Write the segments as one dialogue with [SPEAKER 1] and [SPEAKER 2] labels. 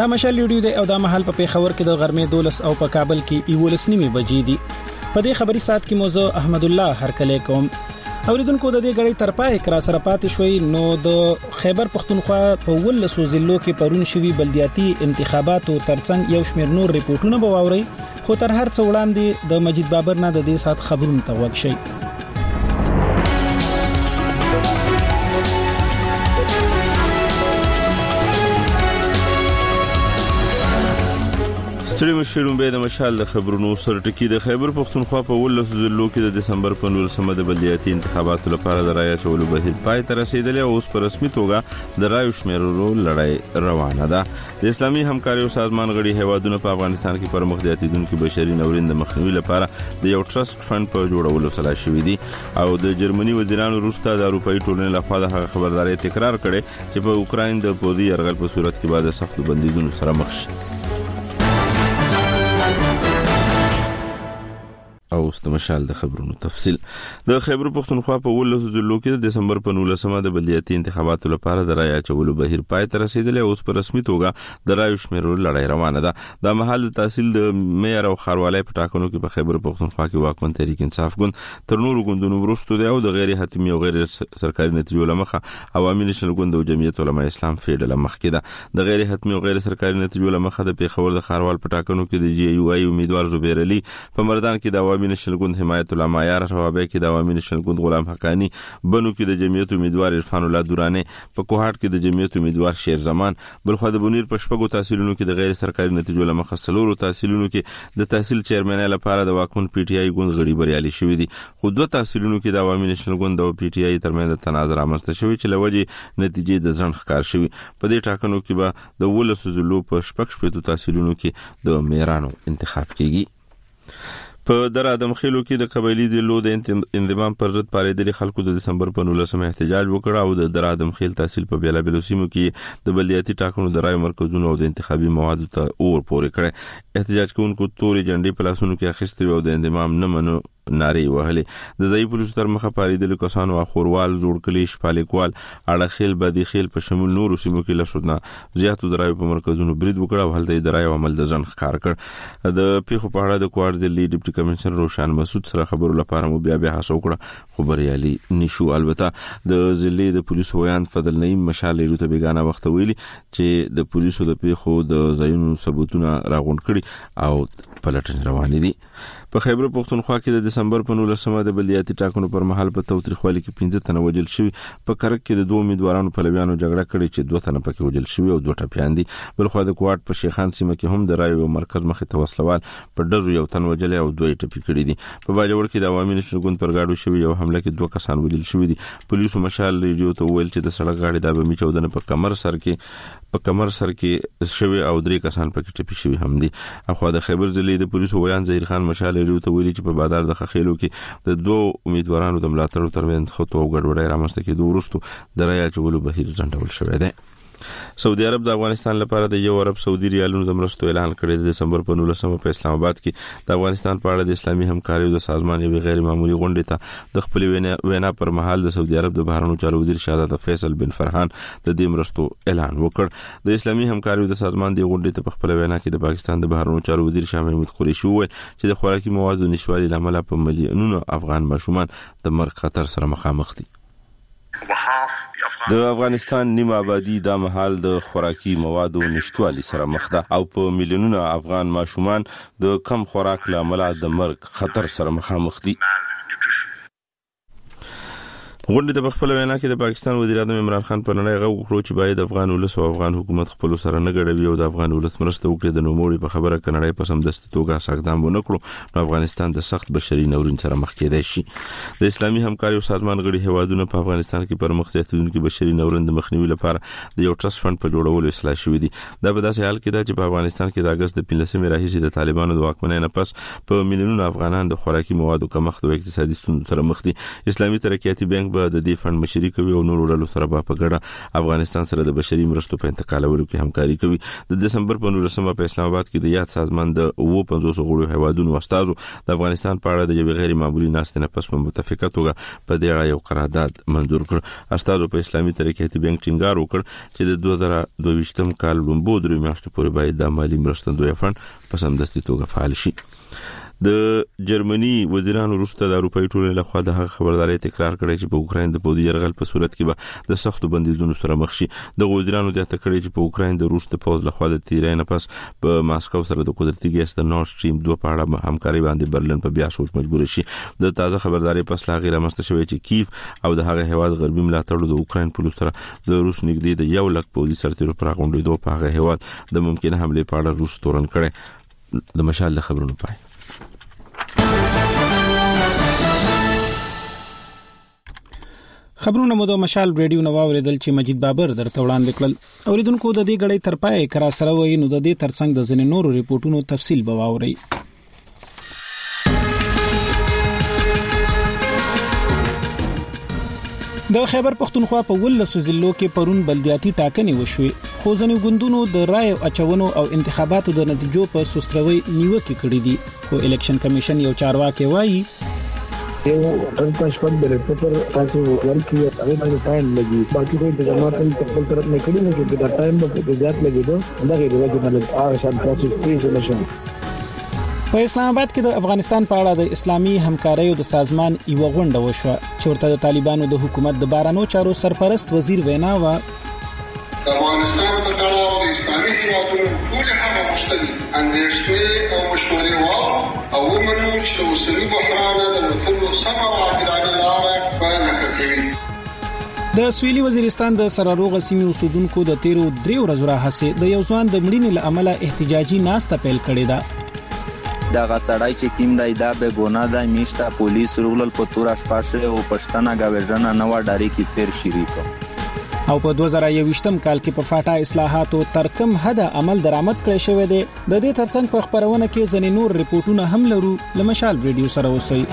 [SPEAKER 1] دا مشال ویډیو دی او دا مهال په پیښور کې د غرمې 12 او په کابل کې 11:30 بجې دي. په دې خبري سات کې موضوع احمد الله هرکلی کوم. اوریدونکو د دې غړي ترپای کرا سره پاتې شوي نو د خیبر پختونخوا په 19 ضلعو کې پرون شوي بلدیاتي انتخاباتو ترڅنګ یو شمېر نور ریپورتونه به واوري، خو تر هر څه وړاندې د مجید بابر نه د دې سات خبرونه توګه شي.
[SPEAKER 2] ستړي مشرون به د مشال د خبرونو سره ټکی د خیبر پختونخوا په 19 ضلعو کې د دسمبر په 19 د بلدیاتي انتخاباتو لپاره د رایې اچولو بهیر پای ته رسیدلی او اوس په رسمي توګه د رایو شمیرلو لړۍ روانه ده. د اسلامي همکارۍ سازمان غړي هیوادونو په افغانستان کې پر مخ زیاتیدونکو بشري ناورین د مخنیوي لپاره د یو ټرست فند په جوړولو سلا شوې دي او د جرمني وزیرانو وروسته د اروپאי ټولنې لخوا د خبرداري تکرار کړي چې په اوکراین د پوځي یرغل په صورت کې بعد سخت بندیزونو سره مخ شي. او استمشال د خبرونو تفصیل. د خیبر پختونخوا په 19 ضلعو کې د دسمبر په 19 د بلدیاتي انتخاباتو لپاره د رایې اچولو بهیر پای ته رسیدلی او اوس په رسمي توګه د رایو شمیرلو لړۍ روانه ده. د محل تحصیل د مېر او ښاروالۍ په ټاکنو کې په خیبر پختونخوا کې واکمن تحریک انصاف ګوند تر نورو ګوندونو وروسته دی او د غیر حتمي او غیر سرکاري نتیجو لمخه عوامي نشنل ګوند او جمعیت علماء اسلام فیډل مخکې ده. د غیر حتمي او غیر سرکاري نتیجو لمخه د پیښور د ښاروال په ټاکنو کې د جی یو ای امیدوار زبیر علي په مردان کې د عوامي نشنل ګوند حمایت الله معیار روابع کې د عوامي نشنل ګوند غلام حقانی، بنو کې د جمعیت امیدوار عرفان الله دوراني، په کوهاټ کې د جمعیت امیدوار شیر زمان، بلخو د بنیر په شپږو تحصیلونو کې د غیر سرکاري نتیجو لمخه څلورو تحصیلونو کې د تحصیل چیرمن لپاره د واکمن پی ټی آی ګوند غړي بریالي شوې دي، خو دوه تحصیلونو کې د عوامي نشنل ګوند او پی ټی آی ترمنځ تنازع رامنځته شوی چې لوجه نتیجې د ځن ښکار شوی. په دې ټاکنو کې به د 19 ضلعو په شپږ تحصیلونو کې د میرانو انتخاب کیږي. په در ادم خېلو کې د قبایلی ضلعو د انضمام پر ضد پارېدلي خلکو د دسمبر په 19 احتجاج وکړ او د در ادم خېل تحصیل په بیلابیلو سیمو کې د بلدیاتي ټاکنو د رایو مرکزونو او د انتخابي موادو ته اور پورې کړ. احتجاج کوونکو تورې جنډې په لاسونو کې اخیستې او د انضمام نه منو نارې وهلې. د ځای پولیسو تر مخه پارېدلي کسانو اخوروال، جوړکلی، شپالیکوال، اړخیل، بدی خیل په شمول نورو سیمو کې لشودنه زیاتو د رایو په مرکزونو برید وکړ او هلته د رایو عمل د ځن ښکار کړ. د پیښو په اړه د کوارټ دلی ډیپټي کمشنر روشن مسعود سره خبرو لپاره مو بیا هڅه وکړه خو بریالي نشو. البته د ضلع د پولیسو ویان فضل نعیم مشال ته بیگانه وخت ویلي چې د پولیسو د پیښو د ځایونو ثبوتونه راغونډ کړي او پلټنې روانې دي. په خیبر پختونخوا کې د دسمبر په 19 د بلدیاتي ټاکنو پر مهال په توتریخوالي کې 15 تنه وژل شوي. په کرک کې د دوه امیدوارانو پلویانو جګړه کړې چې 2 تنه پکې وژل شوي او 2 ټپیان دي. بلخو د کوارټ په شیخان سیمه کې هم د رایو مرکز مخې ته وسلوال په ډزو یو تن وژل او 2 ټپي کړي دي. په باجوړ کې د عوامي نشنل ګوند پر گاډو شوي یو حمله کې 2 کسان وژل شوي دي. پولیسو مشال ریډیو ته ویل چې د سړک غاډي د بمی 14 په کمر سر کې شوي او 3 کسان پکې ټپي شوي هم دي. اخو د خیبر ضلع د پولیسو ویان ظهیر خان مشال ریډیو ته ویلي چې په بازار د خخېلو کې د 2 امیدوارانو د ملاتړو ترمنځ خطو او ګډوډۍ رامنځته کېدو وروسته د رایې اچولو بهیر ځنډول شوی دی. سعودي عرب د افغانستان لپاره د یو ارب سعودي ریالونو د مرستو اعلان کړی دی. د دسمبر په 19 په اسلام آباد کې د افغانستان په اړه د اسلامي همکارۍ د سازمان یو غیر معمولی غونډه ته د خپل وینا پر مهال د سعودي عرب د بهرنیو چارو وزیر شهزاده فیصل بن فرحان د دې مرستو اعلان وکړ. د اسلامي همکارۍ د سازمان د غونډې ته په خپل وینا کې د پاکستان د بهرنیو چارو وزیر شاه محمود قریشي وویل چې د خوراکي موادو نشوالي لامل په ملیونونو افغان ماشومان د مرګ خطر سره مخامخ دي. د افغانستان نیمه آبادی د محل د خوراکي موادو نشټوالي سره مخ ده او په میلیونونو افغان ماشومان د کم خوراک لامل د مرګ خطر سره مخامخ دي. غونډه د خپل وینا کې د پاکستان وزیر اعظم عمران خان په نړۍ غو کړو چې باید افغان ولس او افغان حکومت خپل سره نه ګډوي او د افغان ولس مرسته وکړي. د نوموړي په خبره کنړۍ په سمدستي توګه ساګدام ونه کړو نو افغانستان د سخت بشري ناورین سره مخ کېدای شي. د اسلامي همکارۍ سازمان غړي هیوادونو په افغانستان کې پر مخ زیاتېدونکو بشري ناورین د مخنیوي لپاره د یو ټرست فند په جوړولو اصلاح شوې دي. دا په داسې حال کې ده چې په افغانستان کې د اگست د 15 راهیسې د طالبانو د واکمنۍ نه پس په میلیونونو افغانان د خوراکي موادو کمښت او اقتصادي ستونزو سره مخ دي. اسلامي ترقیاتي بانک به د دې فند مشري کوي او نور ډلو سره په ګډه افغانستان سره د بشري مرستو په انتقالولو کې همکاري کوي. د دسمبر په 19 په اسلام آباد کې د یاد سازمان د 50 غړو هیوادونو استازو د افغانستان په اړه د یو غیر معمولی ناستې نه پس په متفقه توګه په دې اړه یو قرارداد منزور کړ. استازو په اسلامي ترقیاتي بانک ټینګار وکړ چې د 2022 کال لومبو درې میاشتې پورې باید د مالی مرستندوی فند په سمدستي توګه فعال شي. د جرمني وزیرانو وروسته د اروپאי ټولنې لخوا د هغه خبرداري تکرار کړې چې په اوکرين د پوځي یرغل په صورت کې به د سختو بندیزونو سره مخ شي. د وزیرانو د تکړې چې په اوکرين د روس د پوځ لخوا د تیرای نه پس په ماسکو سره د قدرتي ګیس د نورد سټریم 2 په اړه همکاري باندې برلین په بیا سوچ مجبور شي. د تازه خبرداري پس لا غیر مستشوي چې کیف او د هغه هواد غربي ملاتړ د اوکرين په لور سره د روس نږدې د 1 لک پوځي سرتیرو پر غونډې په هغه هواد د ممکنه حمله په اړه روس تورن کړي. د مشال خبرونو پای
[SPEAKER 1] خبرونه مو د مشال ریډیو نو اوریدل چې مجید بابر درته وړاندې کړل. اوریدونکو د دې غړې تر پای کرا سره وای نو د دې ترڅنګ د ځینې نورو ریپورتونو تفصیل به واوري. د خیبر پختونخوا په ولس ضلعو کې پرون بلدیاتي ټاکنې وشوې خو ځینې ګوندونو د رای اچونو او انتخاباتو د نتیجو په سستروي نیوکه کړې دي. خو الیکشن کمیشن یو چارواکي وایي
[SPEAKER 3] یو ترڅ شپږ بلې پر تاسو ورکی هغه باندې ټایم لګي باقي کوئی انتظامات په خپل طرف نه کړی نه چې دا ټایم به زیات لګي دا هغه د وجه باندې هغه شان تاسو سپیس نشو.
[SPEAKER 1] په اسلام آباد کې د افغانستان په اړه د اسلامي همکاریو د سازمان یو غونډه وشوه چې ورته د طالبانو د حکومت د بارانو چارو سرپرست وزیر وینا و
[SPEAKER 4] افغانستان په تړاو د اسلامي هیوادونو ټول هغه مختلف اندېښنې او مشورې او ومنو چې د اوسني بحران د وټولو سم او عادلانه لاره په کوي.
[SPEAKER 1] د سویلي وزیرستان د سراروغ سیمې اوسیدونکو د 3 ورځو راهسه د یو ځوان د مړینې لامل احتجاجي ناسته پیل کړې ده.
[SPEAKER 5] دا غسړای چې کیم دای دا به ګونه د میشتا پولیس رولل په تور اشپاشه او پښتنه گاوژنه نو ډاری کی فیر شریکو
[SPEAKER 1] او په 2021م کال کې په فاټا اصلاحاتو تر کم حد عمل درآمد کړی شوی دی. د دې ترڅنګ په خبرونه کې ځنې نور ریپورتونه هم لرو. لمشال ریډیو سره اوسئ.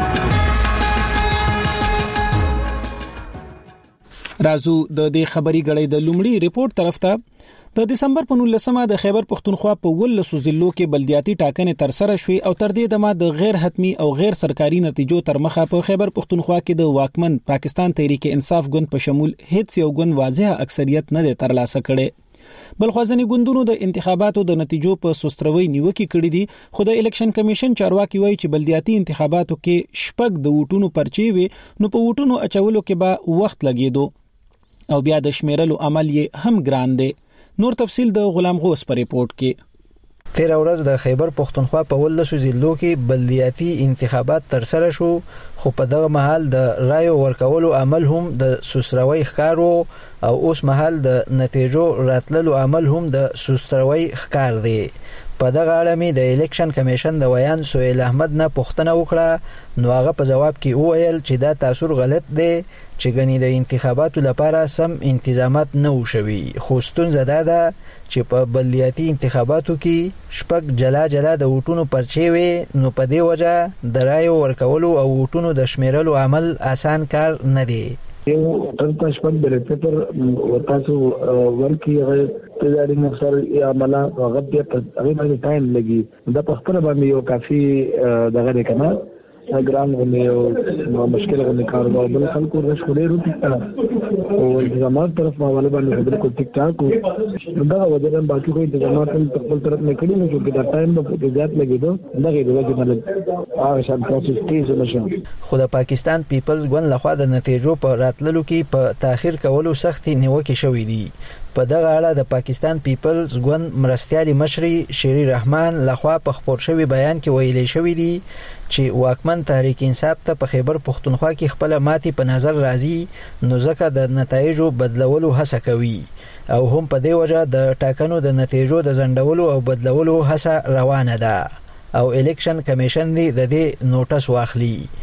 [SPEAKER 1] رازو د دې خبري غړې د لومړي ریپورت طرف ته. د دسمبر په 19مه د خیبر پختونخوا په ولسو ضلعو کې بلدیاتي ټاکنې تر سره شوې او تر دې دمه د غیر حتمی او غیر سرکاري نتیجو تر مخه په خیبر پختونخوا کې د واکمن پاکستان تحریک انصاف ګوند په شمول هیڅ یو ګوند واضح اکثریت نه ترلاسه کړي. بل خوازنی ګوندونو د انتخاباتو د نتیجو په سستروي نیوکه کړې دي. خو د الیکشن کمیشن چارواکي وایي چې بلدیاتي انتخاباتو کې شپږ د ووټونو پرچې وي نو په ووټونو اچولو کې به وخت لګیدو او بیا د شمیرلو عمل یې هم ګران دی. نور تفصیل د غلام غوث پر ریپورت کې.
[SPEAKER 6] 13 ورځ د خیبر پختونخوا په ولسو ضلعو کې بلدیاتي انتخابات تر سره شو خو په دغه مهال د رایو ورکولو عمل هم د سستروي ښکارو او اوس مهال د نتیجو راتللو عمل هم د سستروي ښکار دی. په دغه اړه مې د الیکشن کمیشن د ویان سهیل احمد نه پوښتنه وکړه نو هغه په جواب کې وویل چې دا تاثیر غلط دی چې غني د انتخاباتو لپاره سم انتظامات نه وشوي. خو ستونزه ده چې په بلدیاتي انتخاباتو کې شپږ جلا د ووټونو پرچې وي نو په دې وجه د رایو ورکولو او ووټونو د شمیرلو عمل آسان کار نه دی.
[SPEAKER 3] یو ترڅ شپږ بلې پر تاسو ورکی هغه تجاري مخسر یا عمله هغه باندې ټایم لګي دا په خپل باندې یو کافي دغه کنه ګرام غو مشکل غو کاروبار بل خلکو رش خوري روټي او انتظامات طرف حواله باندې خبره کو ټیک ټاک دا وجه باقي کوئی انتظامات په خپل طرف نه کړی نو چې دا ټایم په زیات لګیدو دغه د وجه باندې هغه شان تاسو تیز نشو.
[SPEAKER 6] خو د پاکستان پیپلز ګوند لخوا د نتیجو په راتللو کې په تاخير کولو سختي نیوکه شوې دي. په دغه اړه د پاکستان پیپلز ګوند مرستيالي مشري شری رحمان لخوا په خبر شوی بیان کې ویلي شوی دی چې واکمن تحریک انصاف ته په خیبر پختونخوا کې خپل ماتي په نظر راځي نو ځکه د نتایجو بدلولو هڅه کوي او هم په دې وجه د ټاکنو د نتیجو د ځندولو او بدلولو هڅه روانه ده او الیکشن کمیشن دی د دې نوټس واخلي.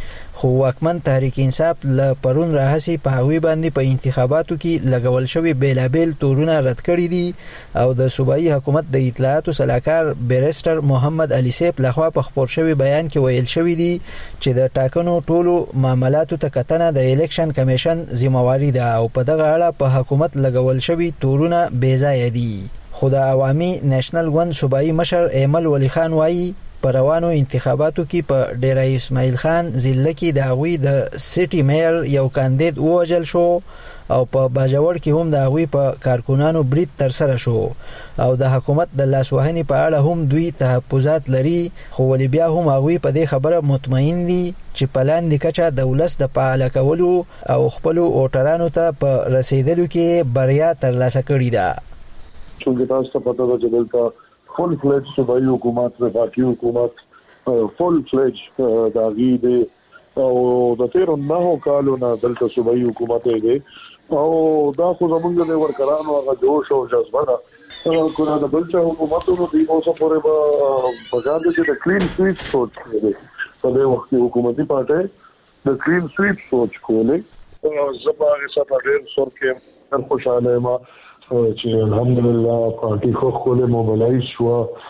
[SPEAKER 6] خو واکمن تحریک انصاف ل پرون راهسي په هغوی باندې په انتخاباتو کې لګول شوی بیلابل تورونه رد کړي دي او د صوبایي حکومت د اطلاعاتو صلاحکار بیرسټر محمد علي سیف لخوا په خبر شوی بیان کې ویل شوی دی چې د ټاکنو ټولو معاملاتو ته کتنه د الیکشن کمیشن ذمہواری ده او په دغه اړه په حکومت لګول شوی تورونه بې ځایه دي خو د عوامي نېشنل ګوند صوبایي مشر ایمل ولی خان وایي په روانو انتخاباتو کې په ډیرای اسماعیل خان ضلع کې د هغوی د سټي مېر یو کاندید ووژل شو او په باجوړ کې هم د هغوی په کارکونانو برید ترسره شو او د حکومت د لاسوهنې په اړه هم دوی تحفظات لري خو ولې بیا هم هغوی په دې خبره مطمئن دي چې په لاندې کچه د ولس د فعال کولو او خپلو ووټرانو ته په رسیدلو کې بریا ترلاسه کړې ده.
[SPEAKER 7] چونکه تاسو ته پته ده چې دلته فل فلیج صوبایي حکومت وفاقي حکومت فل فلیج داغي دی او د 13 کالو نه دلته صوبایي حکومت دی او دا خو زمونږ د ورکرانو هغه جوش او جذبه ده کله د بلچا حکومتونو دی اوسه پورې به بغاند چې د کلین سویپ سوچ کوي په دې وخت حکومتي پارټي د کلین سویپ سوچ کوي زباغه سره ډېر سور کې خوشاله ما چې الحمدلله پارټي خو خپل موبلایز شو.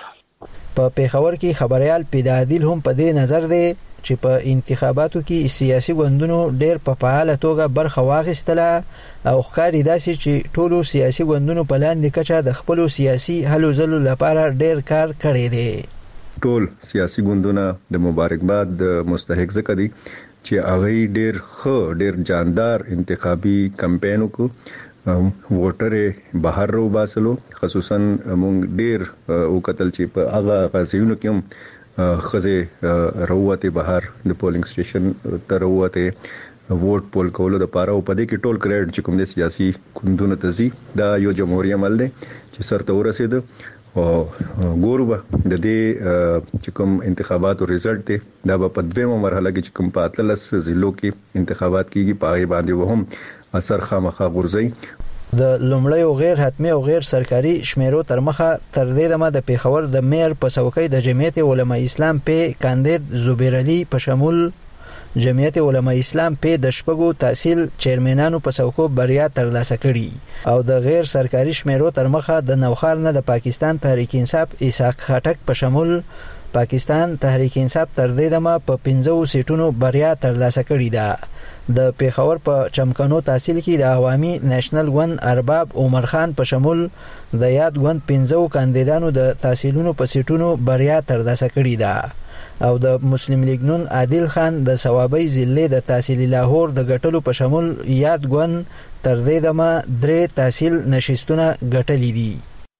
[SPEAKER 6] په پیښور کې خبريال پیدادل هم په دې نظر دی چې په انتخاباتو کې سیاسي ګوندونو ډېر په فعاله توګه برخه واخیستله او ښکاري داسې چې ټولو سیاسي ګوندونو په لاندې کچه د خپلو سیاسي هلو ځلو لپاره ډېر کار کړی دی.
[SPEAKER 8] ټول سیاسي ګوندونه د مبارکباد مستحق ځکه دي چې هغه ډېر جاندار انتخابي کمپاین وکړو ووټر بهر رو باسلو خصوصا مونږ ډیر وکتل چې په هغه غازیونو کې هم خزه روته بهر د پولینګ سټیشن تر وته ووټ پول کولو د پاره او په دې کې ټول کریډ چې کوم د سیاسي ګوندونو تزي دا یو جمهوریت عمل دی چې سرته ورسید او ګوربه د دې چې کوم انتخاباتو ریزلټ دی دا په دویمه مرحله کې چې کوم په 13 ضلعو کې انتخابات کیږي پای باندې وهم اثر خامخا غورځي.
[SPEAKER 6] د لومړی او غیر حتمی او غیر سرکاري شمیرو تر مخه تر دې دمه د پیښور د میر په څوکۍ د جمعیت علماء اسلام په کاندید زبیر علي په شمول جمعیت علماء اسلام په د شپږو تحصیل چیرمنانو په څوکو بریا ترلاسه کړي او د غیر سرکاري شمیرو تر مخه د نوخار نه د پاکستان تحریک انصاف اسحاق خټک په شمول پاکستان تحریک انصاف تر دې دمه په 15 سیټونو بریا ترلاسه کړي ده. د پیښور په چمکنو تحصیل کې د عوامي نېشنل ګوند ارباب عمر خان په شمول د یاد ګوند 15 کاندیدانو د تحصیلونو په سیټونو بریا ترلاسه کړې ده او د مسلم لیگ نون عادل خان د ثوابي ضلع د تحصیل لاهور د ګټلو په شمول یاد ګوند تر دې دمه 3 تحصیل نشستونه ګټلې دي.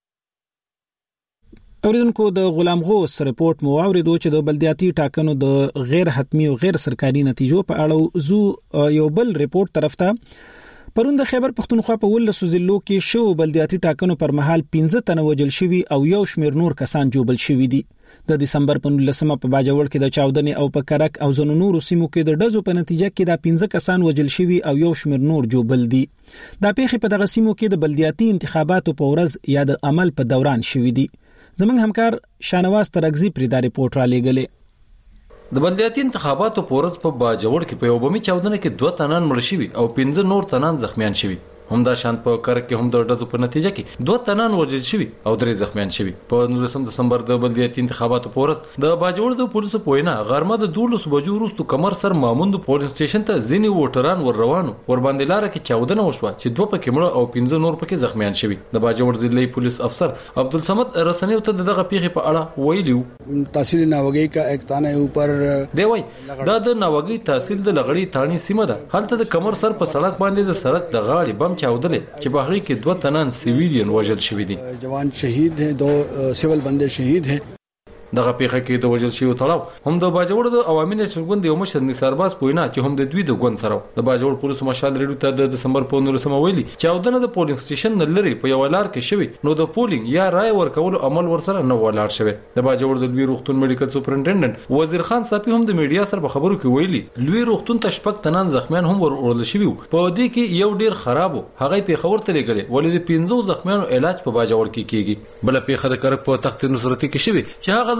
[SPEAKER 1] اوریدونکو د غلام غوث رپورت مو اوریدو چې د بلدیاتي ټاکنو د غیر حتمی او غیر سرکاري نتیجو په اړه زو یو بل رپورت طرف ته پرون د خیبر پختونخوا په ولسو ضلعو کې شو بلدیاتي ټاکنو پر مهال 15 تنه وجل شوي او یو شمیر نور کسان جوبل شوي دي. د دسمبر په 19مه په باجوړ کې د چاودنې او په کرک او زنو نور سیمو کې د ډزو په نتیجه کې د 15 کسان وجل شوي او یو شمیر نور جوبل دي. دا پیښه په دغه سیمو کې د بلدیاتي انتخاباتو په ورځ یا د عمل په دوران شوي دي. زمنګ همکار شانواز ترغزی پر دا رپورت را لېګلې.
[SPEAKER 9] د بلدیاتي انتخاباتو په ورځ په باجوړ کې په یو بمي چاودنه کې 2 تنان مړ شوي او 15 نور تنان زخمیان شوي. هم دا شان په کرک کې هم د ډزو په نتیجه کې 2 تنان وژل شوي او 3 زخمیان شوي. په 19 دسمبر د بلدیاتي انتخاباتو په ورځ د باجوړ د پولیسو په وینا غرمه د 12 بجو وروسته کمر سر ماموند پولیس سټیشن ته ځینی ووټران ور روانو ور باندې لار کې چاودنه وشوه چې 2 پکې مړ او 15 نور پکې زخمیان شوي. د باجوړ ضلعي پولیس افسر عبدالصمد رسنیو ته دغه پیښه په اړه ویلو.
[SPEAKER 10] تحصیل ناوګي کا ایک تانه اوپر
[SPEAKER 9] دی وای دا د ناوګي تحصیل د لغړی تانی سیمه ده. هلته د کمر سر په سړک باندې د سړک د غاړې بم چاودلې چې باغی کې 2 تنان سیویلین وژل شوي دي.
[SPEAKER 10] جوان شهید ہیں 2 سیول بندے شهید ہیں.
[SPEAKER 9] دغه پیښه کې د وژل شویو تړاو هم د باجوړ د عوامي نېشنل ګوند یو مشر نثارباز پوینا چې هم د دوی د ګوند سره د باجوړ پولیس مشال ریډیو ته د دسمبر په 19 ویلي چاودنه د پولینګ سټیشن نه لري په یو لار کې شوی نو د پولینګ یا رای ورکول عمل ورسره نه ولاړ شوی. د باجوړ د لوی روغتون میډیکل سپرنټنډنټ وزیر خان صافي هم د میډیا سره په خبرو کې ویلي لوی روغتون ته شپږ تنان زخمیان هم ورول شوی په دې کې یو ډیر خراب هغه پیښور ته لګلې ولې د 15 زخمیانو علاج په باجوړ کې کیږي. بل پیښه د کرک په تخت نصرتي کې شوی چې هغه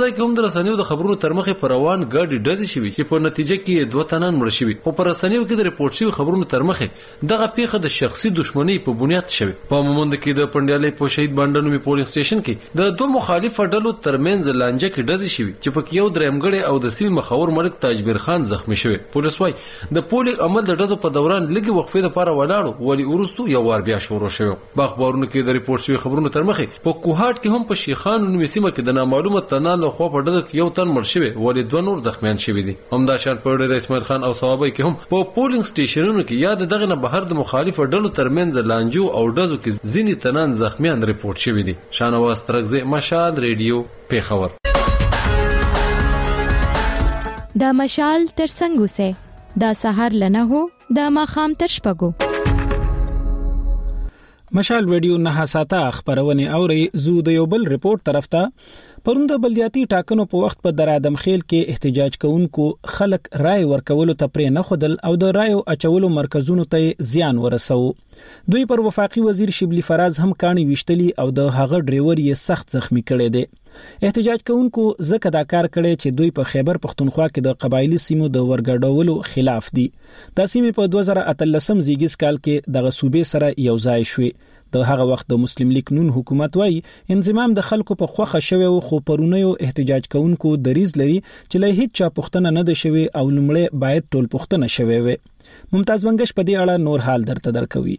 [SPEAKER 9] ځای کې هم د رسنیو د خبرونو تر مخه پر روان ګاډي ډزې شوې چې په نتیجه کې 2 تنان مړ شوي، خو پر رسنیو کې د ریپورت شوی خبرونو تر مخه دغه پیښه د شخصي دښمنۍ په بنیاد شوی. په مومند کې د پندیالې په شهید باندې پولینګ سټیشن کې د 2 مخالف ډلو ترمنځ لانجه کې ډزې شوې چې په یو درېمګړی او د سیمې مخور ملک تاجبیر خان زخمی شوی. پولیس وايي د پولینګ عمل د ډزو په دوران لږه وقفه لپاره ولاړو، ولی ورستو یو وار بیا شروع شوی. باخبارونو کې د ریپورت شوی خبرونو تر مخه په کوهاټ کې هم په شیخان نومي سیمه کې د نامعلومه تنان له خوا په ډزو کې یو تن مړ شوی، ولی 2 نور زخمیان شوی دي. همداشان په ډېر اسماعیل خان او ثوابي کې هم په پولینګ سټیشنونو کې یاد دغه نه بهر د مخالفو ډلو ترمنځ لانجو او ډزو کې ځینې تنان زخمیان ریپورت شوی دي. شانواز ترغزه مشال ریډیو پیښور.
[SPEAKER 11] دا مشال تر څنګه سه دا سحر لنه هو دا ماخام تر شپګو.
[SPEAKER 1] مشال ویډیو نه ساته خبرونه اوري زو د یو بل ریپورت طرف ته پروند بلدیاتي ټاکنو په وخت په درادم خیل کې احتجاج کوونکو خلک رای ورکولو ته پرې نه خودل او د رایو اچولو مرکزونو ته زیان ورسو. دوی پر وفاقي وزیر شبلی فراز هم کانی وشتلی او د هغه ډرایور یې سخت زخمی کړي دي. احتجاج کوونکو زکه دا کار کړي چې دوی په خیبر پختونخوا کې د قبایلی سیمو د ورګډولو خلاف دي. د سیمې په 2013 زیږیز کال کې د صوبې سره یو ځای شوې. د هغه وخت د مسلم لیگ نون حکومت وايي انضمام د خلکو په خوخه شوی او خو پرونیو احتجاج کوونکو دریز لري چې له هیڅ چا پښتنه نه ده شوی او لمړی باید ټول پښتنه شوی وي. ممتاز ونګش په دې اړه نور حال درته درکوي.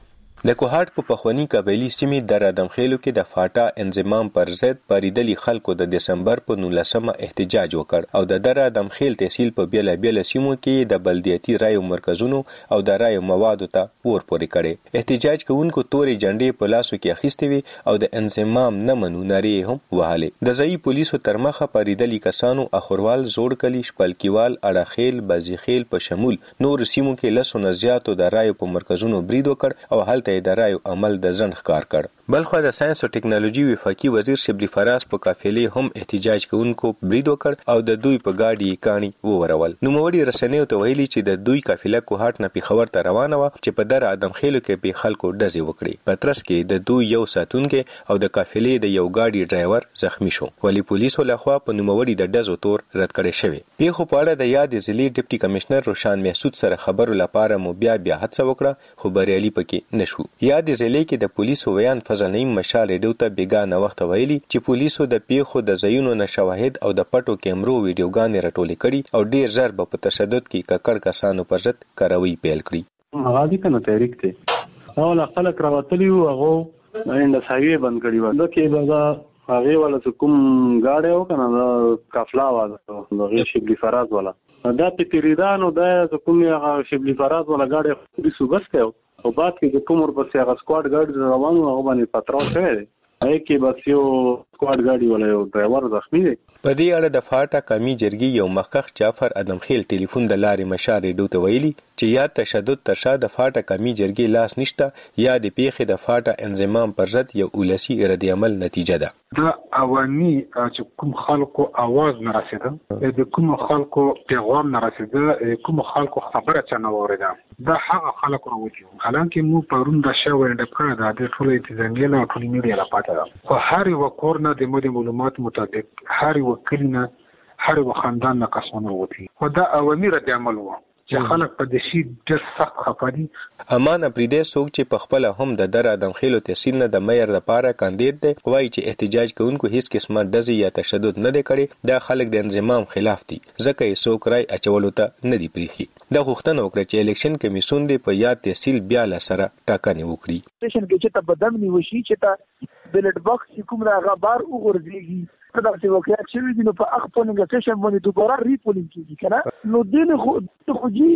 [SPEAKER 12] د کوهاټ په پخوانی قبایلی سیمې د رادم خېلو کې د فاټا انضمام پر ضد پریدلی خلکو د دسمبر په 19 احتجاج وکړ او د رادم خېل تحصیل په بیل بیل سیمو کې د بلدیاتي رایو مرکزونو او د رایو موادو ته ور پورې کړي. احتجاج کوونکو تورې جنډې په لاسو کې اخیستې وي او د انضمام نه منو نارې هم وهلې. د ځایي پولیسو تر مخه پریدلی کسانو اخروال زوړکلی شپلکیوال اړخیل بازیخیل په شمول نور سیمو کې لسونه زیاتو د رایو په مرکزونو برید وکړ او هلته د رایو عمل د ځن ښکار کړ. بلخو د ساينس او ټکنالوژي وفاقي وزیر شبلی فراز په قافلې هم احتجاج کوونکو برید وکړ او د دوی په گاډي کانی وورول. نوموړي رسنیو ته ویلي چې د دوی قافله کوهاټ نه پیښور ته روانه و چې په در ادم خېلو کې په خلکو ډزې وکړي. په ترڅ کې د دوی یو ساتونکو او د قافلې د یو گاډي ډرایور زخمی شو، ولی پولیسو لخوا په نوموړي د ډزو تور رد کړي شوی. پیښو په اړه د یاد ضلعي ډیپټي کمشنر روشان محسود سره خبرو لپاره مو بیا هڅه وکړه خو بریالي پکې نشو. یاد ضلعي کې د پولیسو ویان فضل نعیم مشال ریډیو ته بیګانه وخت ویلي چې پولیسو د پیښو د ځایونو نه شواهد او د پټو کیمرو ویډیوګانې راټولې کړي او ډیر ژر په تشدد کې ککړ کسانو پر ضد کاروي پیل کړي.
[SPEAKER 13] هغه دي کنه تحریک ته او خلک راوتلی او هغه انډسایي بند کړی و د کې بازا هغه ولا کوم گاډي او کنه د کافلا واده د شبلی فراز ولا دا تقریدانو د کوم هغه شبلی فراز ولا گاډي د صوبس کېو او بعد کې د کومور پر هغه سکواډ ګاډي روانو هغه باندې پتراو شوی دی. کې بس یو سکواډ ګاډي ولا یو ډرایور زخمی دی.
[SPEAKER 12] په دې اړه د فاټا قومي جرګې یو مخکخ جعفر ادم خیل ټلیفون د لارې مشار ریډیو ته ویلي چې یا تشدد تر شا د فاټا قومي جرګې لاس نشته یا د پیښې د فاټا انضمام پر ضد یو اولسي رد عمل نتیجه ده.
[SPEAKER 14] د عوامي چې کوم خلکو आवाज نه رسیده د کوم خلکو پیغام نه رسیده کوم خلکو خبره چا نه اوریده دا هغه خلکو راوځي. حالانکه مو پرون د شاو اند کړه د ټولې انتظامیه او ټولې میډیا لپاره خو هر یو کورنه د مو معلومات مطابق هر یو کلینه هر یو خاندان نه قسمونه وتی خو دا عوامي رد عمل وو چې خلک په دې شي ډېر سخت خفادي.
[SPEAKER 12] امان افریدی څوک چې په خپل هم د در ادم خېلو تحصیل نه د مېر لپاره کاندید دی وایي چې احتجاج کوونکو هیڅ قسمه ډزې یا تشدد نه دی کړی. دا خلک د انضمام خلاف دي ځکه یې څوک رای اچولو ته نه دی پریخي. دا غوښتنه وکړه چې الیکشن کمیسیون دی په یاد تحصیل بیا لسره ټاکنې وکړي.
[SPEAKER 3] سټیشن کې چې ته بدم نیوشي چې ته بلټ باکس کوم راغه بار وګرځيږي دا چې واقعیت شوی دی نو په اخ پولینګ سټیشن باندې دوباره ریپولینګ کیږي کنه نو دین خو جی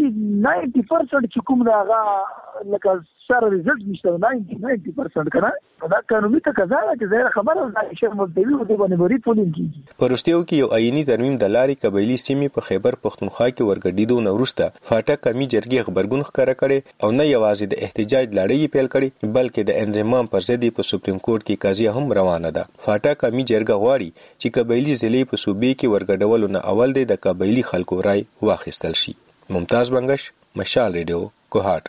[SPEAKER 3] 90% چې کوم راغه لکه سره ریزلټ نشته 90% کنه دا قانوني تقاضا ده چې زه خبره ده چې مولوی ودی باندې ریپولینګ کیږي.
[SPEAKER 12] پرستیو کې یو آئینی ترمیم د لارې قبایلی سیمې په خیبر پختونخوا کې ورګډیدو نو وروسته فاټا قومي جرګې خبرګون ښکاره کړي او نه یوازې د احتجاج لړۍ پیل کړي بلکې د انضمام پر ضد په سپریم کورټ کې قضیه هم روانه ده. فاټا قومي جرګه غواړي چې قبایلی ضلع په صوبې کې ورګډولو نه اول د قبایلی خلکو رای واخیستل شي. ممتاز بنگش مشال ریډیو کوهاټ.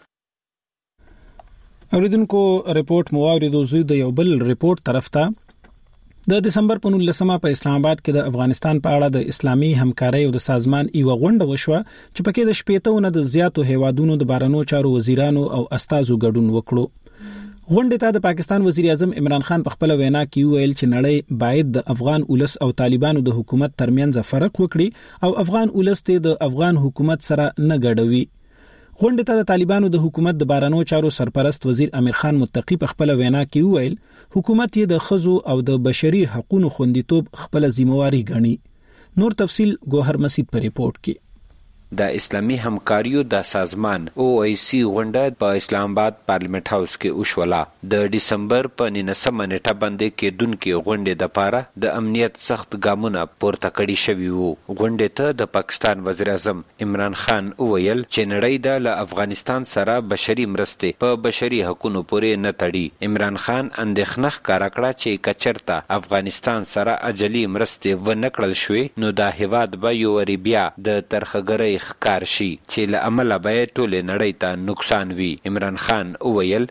[SPEAKER 1] اوریدونکو ریپورت مو اوریدو زو د یو بل ریپورت طرف ته د دسمبر په 19 په اسلام آباد کې د افغانستان په اړه د اسلامي همکارۍ او د سازمان یو غونډه وشوه چې پکې د شپېتهونه د زیاتو هیوادونو د بهرنیو چارو وزیرانو او استازو ګډون وکړو. غونډې ته د پاکستان وزیر اعظم عمران خان په خپل وینا کې ویل چې نړۍ باید د افغان ولس او طالبانو د حکومت ترمنځ فرق وکړي او افغان ولس ته د افغان حکومت سره نه ګډوي. غونډې ته د طالبانو د حکومت د بهرنیو چارو سرپرست وزیر امیر خان متقی په خپل وینا کې ویل حکومت یې د ښځو او د بشري حقوقو خوندیتوب خپل ذمہواری ګڼي. نور تفصیل ګوهر مسعود په ریپورت کې.
[SPEAKER 15] د اسلامي همکاریو د سازمان OIC غونډه په اسلام آباد پارلیمنت هاوس کې وشوله. د دسمبر په 19 نیټه باندې کېدونکو غونډې د پاره د امنیت سخت ګامونه پورته کړي شوي وو. غونډې ته د پاکستان وزیر اعظم عمران خان وویل چې نړۍ د افغانستان سره بشري مرستې په بشري حقوقو پورې نه تړي. عمران خان اندېښنه ښکاره کړه چې کچرته افغانستان سره اجلي مرستې ونه کړل شوې نو دا هیواد به یو بیا د ترخګرۍ ښکار شي چې له امله به ټولې نړۍ ته نقصان وي. عمران خان وویل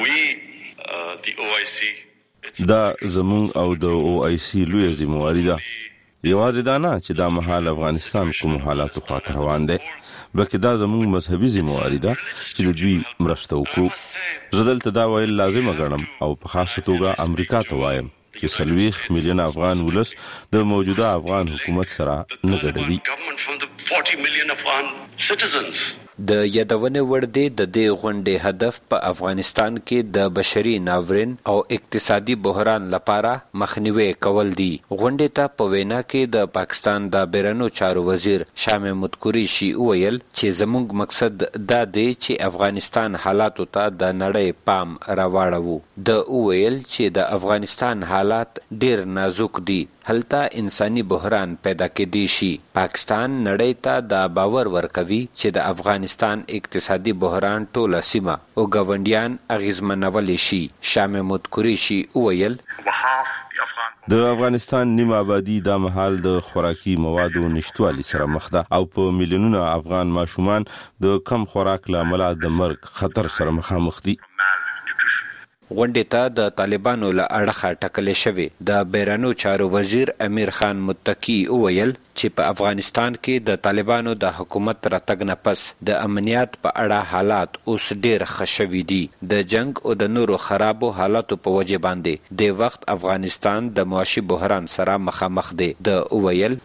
[SPEAKER 2] دا زمونږ او د OIC لوی ذمہواری ده. یوازې دا نه چې دا مهال افغانستان کوم حالاتو خاطر روان دی بلکې دا زمونږ مذهبي ذمہواری ده چې د دوی مرسته وکړو. زه دلته دا ویل لازم ګڼم او په خاصه توګه امریکا ته وایم چې 40 میلیون افغان ولس د موجوده افغان حکومت سره نه ګډوي.
[SPEAKER 15] د یادونه ور دي د دې غونډې هدف په افغانستان کې د بشري ناورین او اقتصادي بحران لپاره مخنیوي کول دي. غونډې ته په وینا کې د پاکستان د بیرونو چارو وزیر شاه محمود قریشي ویل چې زموږ مقصد دا دی چې افغانستان حالاتو ته د نړۍ پام راوړو. د ویل چې د افغانستان حالات ډیر نازک دي، هلته انساني بحران پیدا کېدی شي. پاکستان نړۍ ته د باور ورکوي چې د افغانستان اقتصادي بحران ټوله سیمه او ګاونډیان اغیزمنولی شي. شاه محمود قریشي ویل
[SPEAKER 2] د افغانستان نیم آبادی د مهال د خوراکي موادو نشټوالي سره مخ ده او په میلیونونو افغان ماشومان د کم خوراک له امله د مرګ خطر سره مخامخ دي.
[SPEAKER 15] غونډې ته د طالبانو له اړخه ټاکلې شوې. د بیرونو چارو وزیر امیر خان متقی ویل چې په افغانستان کې د طالبانو د حکومت راتګ نه پس د امنیت په اړه حالات اوس ډیر ښه شوي دي. د جنگ او د نورو خرابو حالاتو په وجه باندې د وخت افغانستان د معاشي بحران سره مخامخ دی. د ویل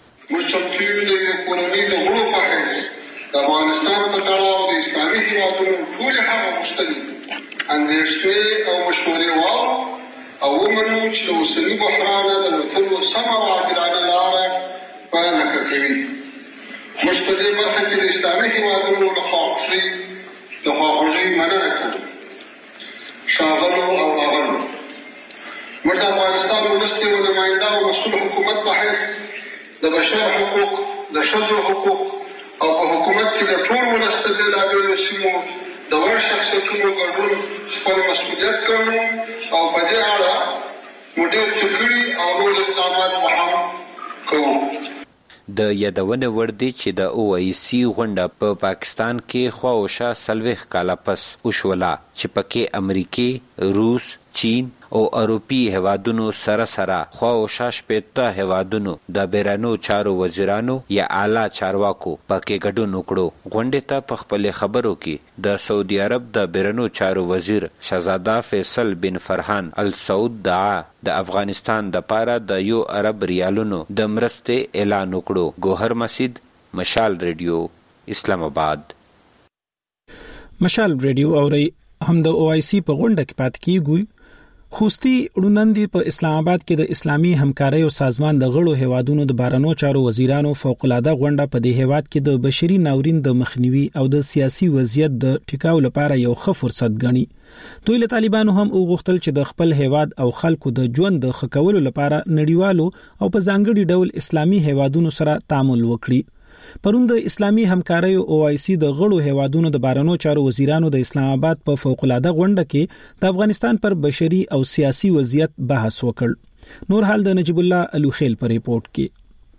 [SPEAKER 4] د افغانستان په تړاو د اسلامي هیوادونو ټول هغه مختلف اندېښنې او مشورې واورو او ومنو چې له اوسني بحرانه د وتلو سمه او عادلانه لاره په نښه کوي. موږ په دې برخه کې د اسلامي هیوادونو له خواخوږۍ مننه کوو. ښاغلو او آغلو، موږ د افغانستان ولس د یو نماینده او مسؤل حکومت په حیث د بشر حقوق، د ښځو حقوق او په حکومت کې د ټول ولس د بېلابېلو سیمو د وړ شخصیتونو ګډون خپل مسؤلیت ګڼو او په دې اړه مو ډېر څه کړي او نور اقدامات به هم کوو.
[SPEAKER 15] د یادونه ور دي چې د OIC غونډه په پاکستان کې خواوشا 40 کاله پس وشوله چې پکې امریکای، روس، چین او اروپی هیوادونو سره خواوشا 15 هیوادونو د بیرونو چارو وزیرانو یا اعلی چارواکو پکې ګډون وکړو. غونډې ته په خپل خبرو کې د سعودي عرب د بیرونو چارو وزیر شهزاده فیصل بن فرحان ال سعود دعا د افغانستان د پاره د یو ارب ریالونو د مرستې اعلان وکړو. ګوهر مسعود، مشال ریډیو، اسلام آباد.
[SPEAKER 1] مشال ریډیو اوري هم د OIC په غونډه کې پات کیږي. خوستي ړوندندې په اسلام آباد کې د اسلامي همکارۍ او سازمان د غړو هیوادونو د بهرنیو چارو وزیرانو فوق العاده غونډه په دې هیواد کې د بشري ناورین د مخنیوي او د سیاسي وضعیت د ټیکاو لپاره یو ښه فرصت ګڼي. دوی له طالبانو هم وغوښتل چې د خپل هیواد او خلکو د ژوند د ښه کولو لپاره نړیوالو او په ځانګړي ډول اسلامي هیوادونو سره تعامل وکړي. پرون د اسلامي همکارۍ OIC د غړو هیوادونو د بهرنیو چارو وزیرانو د اسلام آباد په فوق العاده غونډه کې د افغانستان پر بشري او سیاسي وضعیت بحث وکړ. نور حال د نجیب الله الوخیل په ریپورت کې.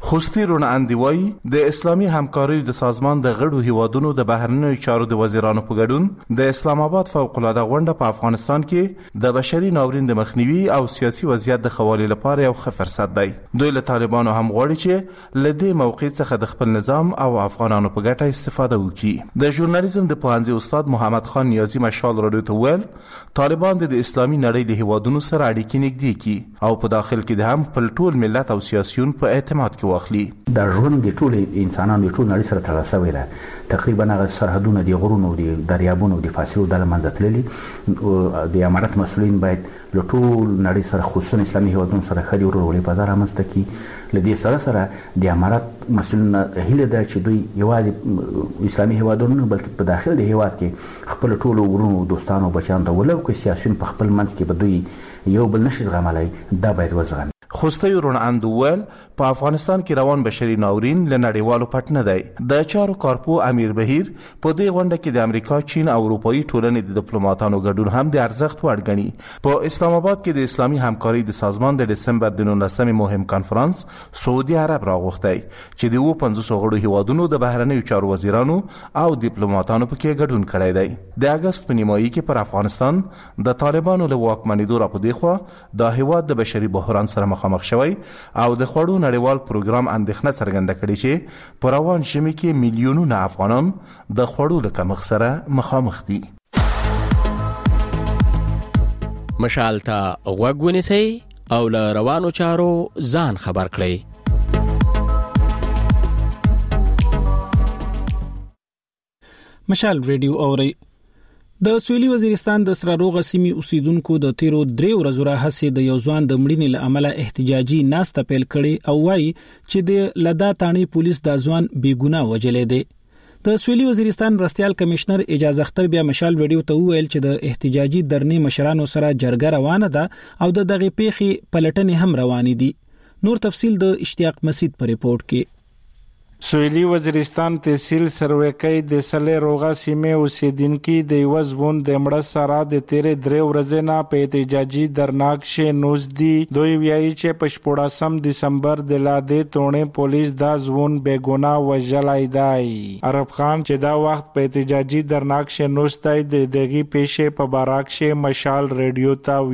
[SPEAKER 16] خوستی رون اندیوای د اسلامي همکارۍ د سازمان د غړو هیوادونو د بهرنیو چارو د وزیرانو په ګډون د اسلام آباد فوق العاده غونډه په افغانستان کې د بشري ناورین د مخنیوي او سیاسي وضعیت د خوالي لپاره یو ښه فرصت دی. دوی له طالبانو هم غواړي چې له دې موقع څخه د خپل نظام او افغانانو په ګټه استفاده وکړي. د ژورنالیزم د پوهنځي استاد محمد خان نیازی مشال راډیو ته ویل طالبان د اسلامي نړۍ له هیوادونو سره اړیکې نږدې کړي او په داخل کې د هم خپل ټول ملت او سیاسيون په اعتماد کې
[SPEAKER 17] دا ژوند د ټول انسانانو د ټول نړۍ سره تړل شوی دی. تقریبا هغه سرحدونه د غرونو د دریابونو د فاصلو د منځ تللي د امارات مسؤلین باید له ټول نړۍ سره خصوصا اسلامي هیوادونو سره خالي ورولې بازار رامنځته کړي. له دې سره د امارات مسؤلین هیله ده چې دوی یوازې اسلامي هیوادونو بلکې په داخل د هیواد کې خپل ټول ورونو دوستانو بچیان د ولو کې سیاسيون په خپل منځ کې به دوی یو بل نشي زغملای. دا باید وزغمي.
[SPEAKER 16] خوستی رون اندوول په افغانستان کې روان بشري ناورین له نړیوالو پټ نه دی. د چارو کارپو امیر بهیر په دې غونډه کې د امریکا، چین او اروپאי ټولنې د ډیپلوماټانو ګډون هم د ارزښت وړ ګڼي. په اسلام آباد کې د اسلامي همکارۍ د سازمان د دسمبر د 19 مهم کانفرنس سعودي عرب راغوښتی چې د 50 غړو هیوادونو د بهرنیو چارو وزیرانو او ډیپلوماټانو پکې ګډون کړی دی. د اگست په نیمایي کې پر افغانستان د طالبانو له واکمنېدو را پدې خوا د هیواد د بشري بحران سره مخامخ شوی او د خوړو نړیوال پروګرام اندېښنه څرګنده کړې چې په روان ژمي کې میلیونونه افغانان د خوړو له کمښت سره مخامخ دي.
[SPEAKER 18] مشال ته غوږ ونیسئ او له روانو چارو ځان خبر کړئ.
[SPEAKER 1] مشال ریډیو اوري. د سویلي وزیرستان د سراروغه سیمې اوسیدونکو د تیرو 3 ورځو راهیسې د یو ځوان د مړینې له امله احتجاجي ناسته پیل کړي او وایي چې د لدا تانی پولیس د ځوان بیګناه وجلې دي. د سویلي وزیرستان مرستيال کمشنر اجازه اختر بیا مشال ویډیو ته ویل چې د احتجاجي درنې مشرانو سره جرګه روانه ده او د دغه پیخي پلټنې هم روانې دي. نور تفصیل د اشتیاق مسید په ریپورت کې.
[SPEAKER 19] سویلي وزیرستان تحصیل سرویکۍ د سلې روغه سیمې اوسیدونکي د یو ځوان د مړه سره د تیرې 3 ورځې نه په احتجاجي درناک شې نوز دي. دوی وایي چې په 14 دسمبر د لادې تونې پولیس دا ځوان بیګناه وژلای دی. عرب خان چې دا وخت په احتجاجي درناک شې نوز دی د دغه پیښې په باراک شې مشال ریډیو ته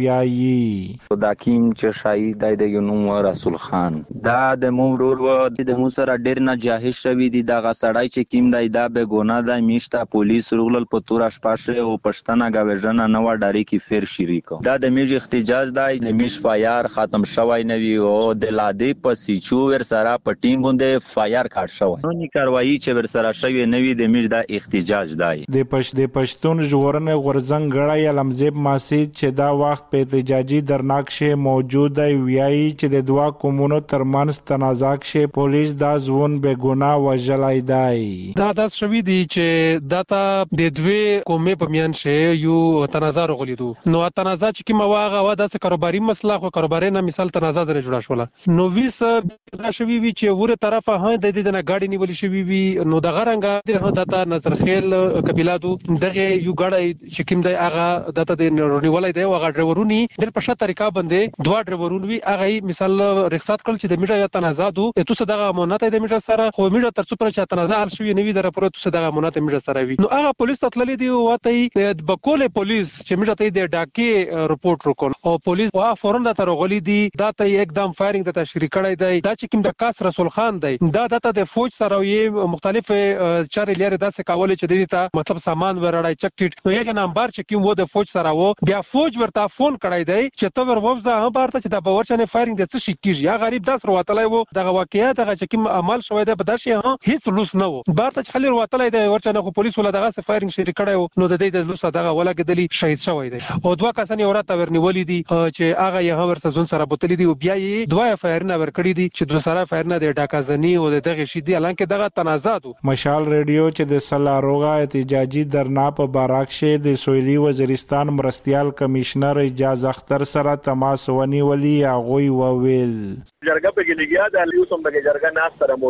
[SPEAKER 19] وایي
[SPEAKER 5] دا کیم چې شاهد دی د یونو رسول خان دا د مورور و د مو سره ډیر نه شوی دی. دغه سړی چې کیم دی دا به ګناه ده میشته پولیس رغلل په تور شپاشه او پښتنه غوژنه نه و ډاری کی فیر شریکو دا د میج احتجاج دی د میش فایر ختم شوی نوی او د لادې په سیچو ور سره په ټیم باندې فایر کاټ شوی نو نی کاروایی چې ور سره شوی نوی د میج د احتجاج دی.
[SPEAKER 19] د پښتون ژغورنې غورځنګ غړی علمزیب ماسید چې دا وخت په احتجاجي درناک شه موجود دی ویایي چې د دوا کومونو ترمنځ تنازع شه پولیس دا ځوان به ګناه وژلای دی.
[SPEAKER 20] دا د شوی دی چې داتا د دوی قومې په میان شه یو تنازع غولیدو نو تنازع چې کی مواغه و د کاروباري مسله خو کاروباري نه مثال تنازع نه جوړه شوله نو ویس دا شوی وی چې وره طرفه ها د دې نه گاډي نیولې شوی وی نو د غرنګ د داتا نظر خیل قبیلاتو دغه یو گاډي چې کوم دی هغه داتا د نیولای دی هغه ډرایورونی د په شته طریقه باندې دوه ډرایورون وی هغه مثال رخصت کړل چې د میډیا تنازع دو ته څه دغه امانت د میډیا سره خو میډیا تر څو پر چې تنازع حل شوی نه وي د راپور ته دغه امانت میډیا سره وي نو هغه پولیس تطللی دی واته د بکول پولیس چې میډیا ته د ډاکې رپورټ وکړ او پولیس وا فورن د ترغلی دی دا ته एकदम فایرینګ د تشریح کړی دی دا چې کوم د کاس رسول خان دی دا د فوج سره یې مختلف چارې لري داسې کول چې د دې مطلب سامان ورړای چکټ نو یو نمبر چې کوم و د فوج سره و بیا فوج ورته فون کړی دی چې تو ور وځه هم بارته چې د باورچنه فایرینګ د څه شي کیږي یا غریب داس وروتلای وو دغه واقعیت دغه چې کوم عمل شوی دی په داسې هیڅ لوس نه وو بارته چې خلیر وروتلای دی ورچنه خو پولیس ولا دغه فایرینګ شری کړی نو د دې د لوس دغه ولګدلی شهید شوی دی او دوه کسان یې ورته ورنیولې دي چې هغه یې ورته ځون سره بوتلې دي او بیا یې دوه فایرنه ورکړي دي چې دوه سره فایرنه د ډاکازنی او دغه شي دي الانکه دغه تنازع دو
[SPEAKER 19] مشال ریډیو چې د سلاروغه احتجاجي درنا په باراکشه د سویلي وزیرستان مرستيال کمشنر اجازه اختر سره تماس ونیولې هغه وویل
[SPEAKER 21] جرګه په کې لګیا د لیوسم د جرګه ناس سره موجوده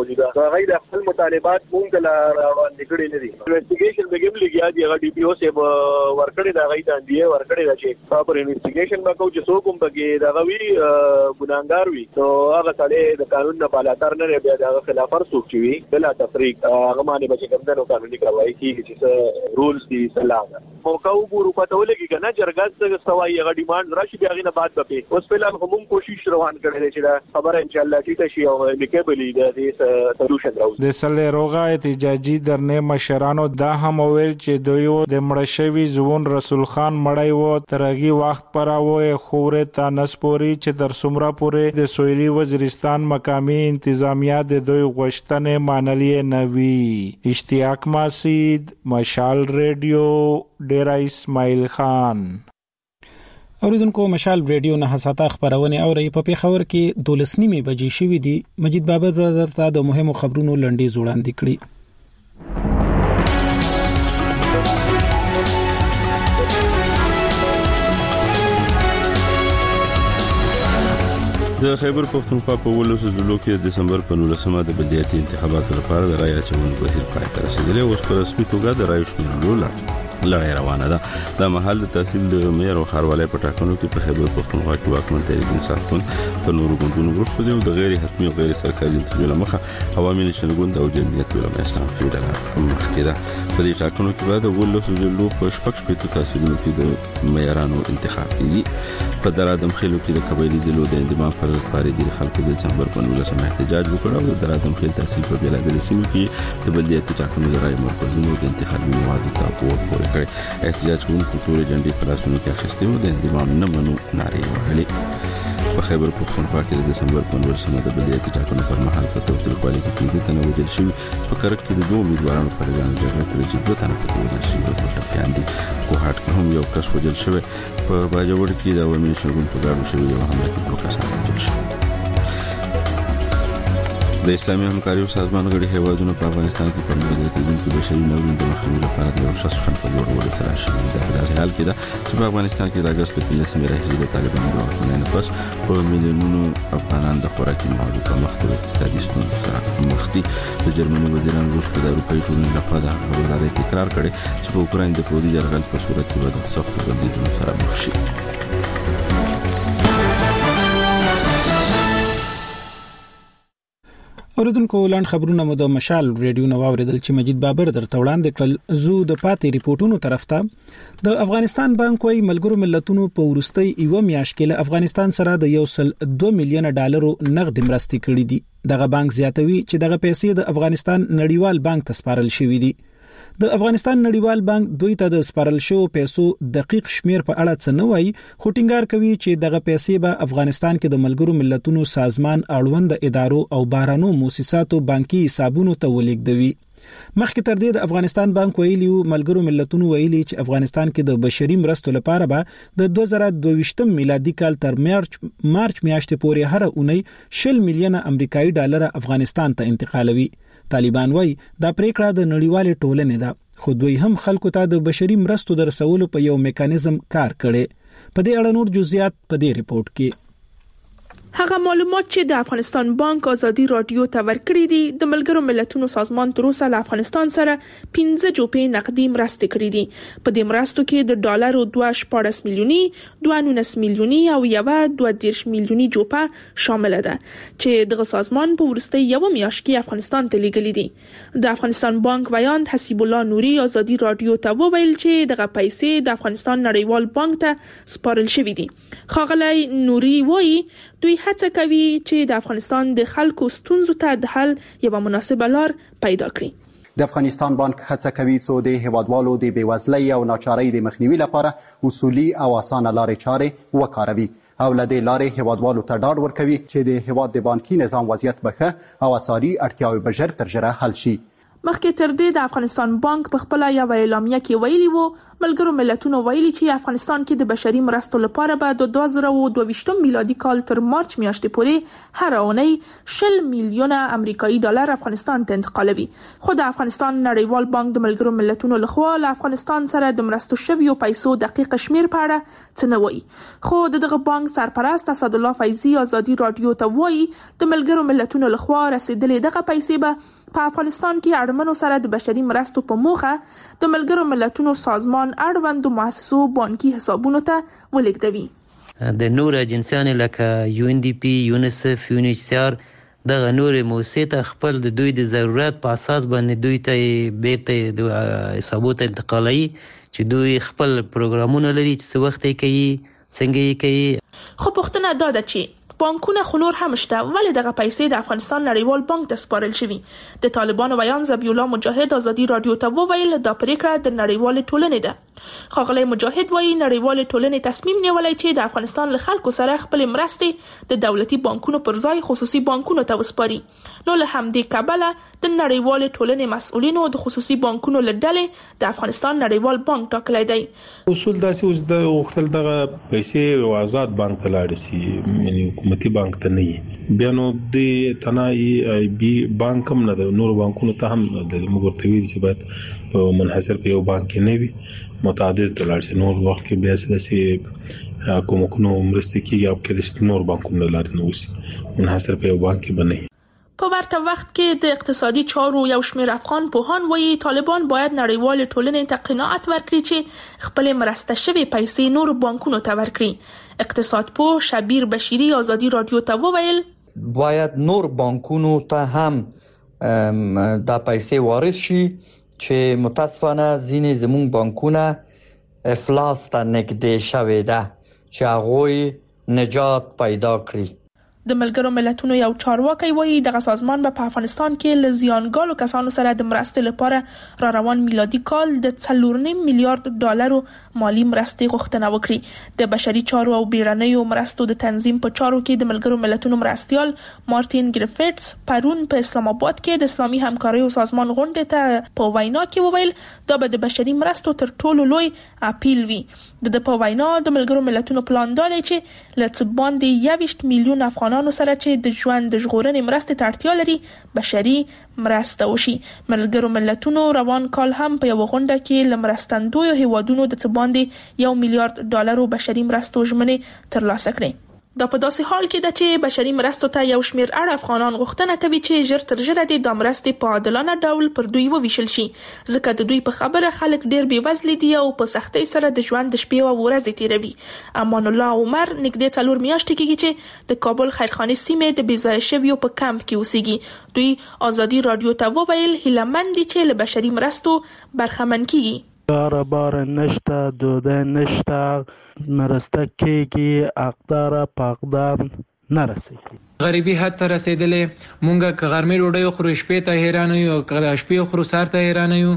[SPEAKER 21] هغه د خپل مطالبات مونږ لا باندې کړی نه دي. انویسټیګیشن د ګیم لګیا دی، هغه ډي پی او سه ورکړی دا غي ته دی ورکړی دا چې پراپر انویسټیګیشن وکړو چې څوک هم پکې دا غوي ګناګار وي نو هغه سړی د قانون نه بالاتر نه بیا د خلاف ورڅوک وي بلا تفریق هغه باندې بچ کوم د قانوني کاروایی کیږي چې رولز دي سلام موقع وګورو پته ولګي کنه جرګه څنګه سوای هغه ډیماند راشي بیا غینه بعد پکې اوس په لاره هم کوشش روان کړي چې دا خبره ان شاء الله چې شي او لیکبلی د دې سولوشن راوځي.
[SPEAKER 19] د سلې روغا احتجاجي درنه مشرانو دا هم ویل چې دوی د مړشوي ځوان رسول خان مړی وو ترغي وخت پراوي خوره تا نسپوري چې در سمرا پورې د سویلي وزیرستان مقامی انتظامیه د دوی غوښتنې مانلې نوي. اشتیاق ماسید، مشال ریډیو، ډیرا اسماعیل خان.
[SPEAKER 1] اوریدونکو مشال ریډیو نه حساته خبرونه اوري په پیښور کې 12:30 بجې شوې دي. مجید بابر برادر ته د مهمو خبرونو لنډي وړاندې کړي.
[SPEAKER 2] د خیبر پختونخوا په ولس ضلع کې د دسمبر په 19مه د بلدیاتي انتخاباتو لپاره د رای اچونې بهیر پای ته رسیدلی او په رسمي توګه د رای شمیرلو لړۍ روانه ده. د محل د تحصیل د مېر او ښاروالۍ په ټاکنو کې په خیبر پختونخوا کې واکمن تحریک انصاف ګوند تر نورو ګوندونو وروسته دی او د غیر حتمي او غیر سرکاري نتیجو لمخه عوامي نشن ګوند او جمعیت علماء اسلام فیډرال مخ کې ده. په دې ټاکنو کې بعد ولس ضلع په شپږ شپږ تحصیلونو کې د معیارانو انتخاب کیږي. په درادم خېلو کې د قبایلی دلو د اندماج پر لپاره د خلکو د دسمبر په 19مه احتجاج وکړ او د درادم خېل تحصیل په بیلابیلو سیمو کې د بلدیاتي ټاکنو د رای مرکزونو د انتخابي موادو تعقیب پورې کړی. احتجاج کوونکو ټول جنډې په لاسونو کې اخیستې و د انضمام نه منو نارې وهلې. په خیبر پختونخوا کې د دسمبر په 19مه د بلدیاتي ټاکنو پر مهال په تاوتریخوالي کې 15 تنه وژل شوي. په کرک کې د دوه امیدوارانو پر ځان جګړه کړې چې 2 تنه پکې وژل شوي او ټپيان دي. کوهاټ کې هم یو کس وژل شوی. په باجوړ کې د عوامي شګون په ګډون شوی یو حمله کې 2 کسان وژل شوي. د اسلامي همکاري سازمان غړي هیوادونو په افغانستان کې په مدیریت بشري ناورین د مخنیوي لپاره د یو شخص فند په جوړولو سره شامل دي. په داسې حال کې ده چې په افغانستان کې د اگست په 15 راهیسې د طالبانو د واکمنۍ پس په میلیونونو افغانان د خوراکي موادو په مخ د اقتصادي ستونزو سره مخ دي. د جرمني وزیران روس په د اروپایي ټولنې لخوا د خبردارۍ تکرار کړي چې په اوکراین د پوځي یرغل په صورت کې به د سختو بندیزونو سره مخ شي.
[SPEAKER 1] اوریدونکو لاند خبرونه مو د مشال ریډیو نو اوریدل چې مجید بابر درته وړاندې کړل. زو د پاتې ریپورتونو طرف ته د افغانستان بانک وايي ملګرو ملتونو په ورستۍ یو میاشت کې افغانستان سره د 1.2 میلیون ډالرو نغد مرستې کړې دي. دغه بانک زیاتوي چې دغه پیسې د افغانستان نړیوال بانک ته سپارل شوې دي. د افغانستان نړیوال بانک دوی ته د سپارل شو پیسو دقیق شمیر په اړه څه نه وایي، خو ټینګار کوي چې دغه پیسې به افغانستان کې د ملګرو ملتونو سازمان اړوند ادارو او بهرانو مؤسساتو بانکي حسابونو ته ولېږدوي. مخکې تر دې د افغانستان بانک ویلي ملګرو ملتونو ویلي چې افغانستان کې د بشري مرستو لپاره به د 2022 میلادي کال تر مارچ میاشتې پورې هر اونۍ 20 میلیونه امریکایي ډالر افغانستان ته انتقالوي. طالبان وایي دا پریکړه د نړیوال ټولنې ده، خو دوی هم خلکو ته د بشري مرستو د رسولو په یو میکانیزم کار کړي. په دې اړه نور جزئیات په دې ریپورت کې.
[SPEAKER 22] هغه معلومات چې د افغانستان بانک ازادي رادیو ته ورکړي دي د ملګرو ملتونو سازمان تر اوسه له افغانستان سره 15 جوپې نقدي مرستې کړې دي. په دې مرستو کې د ډالرو 2.14 میلیوني، 2.19 میلیوني او 1.20 میلیوني جوپه شامل ده چې دغه سازمان په ورستۍ یو میاشت کې افغانستان ته لیږلي دي. د افغانستان بانک ویاند حسیب الله نوري ازادي رادیو ته وویل چې دغه پیسې د افغانستان نړیوال بانک ته سپارل شوې دي. ښاغلی نوري وایي دوی هڅه کوي چې د افغانستان د خلکو ستونزو ته د حل یوه مناسبه لار پیدا کړي.
[SPEAKER 23] د افغانستان بانک هڅه کوي څو د هیوادوالو د بېوزلۍ او ناچارۍ د مخنیوي لپاره اصولي او اسانه لارې چارې وکاروي او له دې لارې هیوادوالو ته ډاډ ورکوي چې د هیواد د بانکي نظام وضعیت به ښه او اساري اړتیاوې به ژر تر ژره حل شي.
[SPEAKER 22] مخکې تر دې د افغانستان بانک په خپل یو اعلامیه کې ویلي وو ملګرو ملتونو ویلي چې افغانستان کې د بشري مرستو لپاره به د 2022 میلادي کال تر مارچ میاشتې پورې هر اونۍ 20 میلیونه امریکایي ډالر افغانستان ته انتقالوي. خو د افغانستان نړیوال بانک د ملګرو ملتونو لخوا له افغانستان سره د مرستو شویو پیسو دقیق شمیر په اړه څه نه وایي. خو دغه بانک سرپرست اسدالله فیضي ازادي رادیو ته وایي د ملګرو ملتونو لخوا رسیدلې دغه پیسې به په افغانستان کې اړمنو سره د بشري مرستو په موخه د ملګرو ملتونو سازمان اړوندو مؤسسو بانکي حسابونو ته ولېږدوي.
[SPEAKER 6] د نور اجنسیانو لکه UNDP، یونیسف، UNHCR دغه نور موسسې ته خپل د دوی د ضرورت په اساس باندې دوی ته بیرته د حسابو ته انتقالوي چې دوی خپل پروګرامونه لري چې څه وخت یې کوي، څنګه یې کوي.
[SPEAKER 22] خو پوښتنه دا ده چې بانکونه خو نور هم شته، ولې دغه پیسې د افغانستان نړیوال بانک ته سپارل شوي؟ د طالبانو ویان ذبیح الله مجاهد ازادي رادیو ته وویل دا پریکړه د نړیوال ټولنې ده. ښاغلی مجاهد وایي نړیوال ټولنې تصمیم نیولی چې د افغانستان له خلکو سره خپل مرستې د دولتي بانکونو پر ځای خصوصي بانکونو ته وسپاري. نو له همدې کبله د نړیوال ټولنې مسؤلینو د خصوصي بانکونو له ډلې د افغانستان نړیوال بانک ټاکلی دی.
[SPEAKER 7] اصول داسې اوس د غوښتل دغه پیسې یو آزاد بانک ته لاړې شي، یعنی حکومتي بانک ته نه وي. بیا نو د تناي بي بانک هم نه د نور بانکونو ته هم د مګورتوي چې باید په منحصر په یو بانک کې نه وي، متعدد تلل شي. نور وخت کې بیا سیاسي حکومتونو مرسته کیږي او کې نور بانکونو لاري نه وسی، منحصر په یو بانک کې بنئ.
[SPEAKER 22] په ورته وخت کې د اقتصادي چارو یو شمېر افغان پوهان وایي طالبان باید نړیوال ټولنې ته قناعت ورکړي چې خپل مرسته شوی پیسې نور بانکونو ته ورکړي. اقتصاد پوه شبیر بشیری ازادي رادیو ته وویل
[SPEAKER 8] باید نور بانکونو ته هم دا پیسې وارد شي چې متاسفانه ځینې زموږ بانکونه افلاس ته نږدې شوي ده چې هغوی نجات پیدا کړي.
[SPEAKER 22] د ملګرو ملتونو یو چارواکي وایي دغه سازمان به په افغانستان کې له زیانګالو کسانو سره د مرستې لپاره را روان میلادي کال د 4.5 میلیارډ ډالرو مالی مرستې غوښتنه وکړي. د بشري چارو او بیړنیو مرستو د تنظیم په چارو کې د ملګرو ملتونو مرستيال مارټین ګریفټس پرون په اسلام آباد کې د اسلامي همکاریو سازمان غونډې ته په وینا کې وویل دا به د بشري مرستو تر ټولو لوی اپیل وي. د په وینا د ملګرو ملتونو پلان دی چې له باندې 21 میلیون افغانانو سره چې د ژوند د ژغورنې مرستې ته اړتیا لري بشري مرسته وشي. ملګرو ملتونو روان کال هم په یو غونډه کې له مرستندویو هیوادونو د څه باندې 1 میلیارډ ډالرو بشري مرستو ژمنې ترلاسه کړې. دا په داسې حال کې ده چې بشري مرستو ته یو شمېر اړ افغانان غوښتنه کوي چې ژر تر ژره د مرستې په عادلانه ډول پر دوی وویشل شي، ځکه د دوی په خبره خلک ډېر بېوزلي دي او په سختۍ سره د ژوند د شپې او ورځې تیروي. امان الله عمر نږدې 4 میاشتې کېږي چې د کابل خیرخانې سیمې د بېځایه شویو په کمپ کې اوسېږي. دوی ازادي رادیو ته وویل هیلهمند دي چې له بشري مرستو برخمن کیږي.
[SPEAKER 24] بار نشته، دوده نشته، مرسته کېږي، اقدار پاقدار نرسېږي.
[SPEAKER 25] غریبي حد ته رسیدلې. مونږه که غرمې ډوډۍ خورو شپې ته حیران یو، که شپې خورو سار ته حیران یو.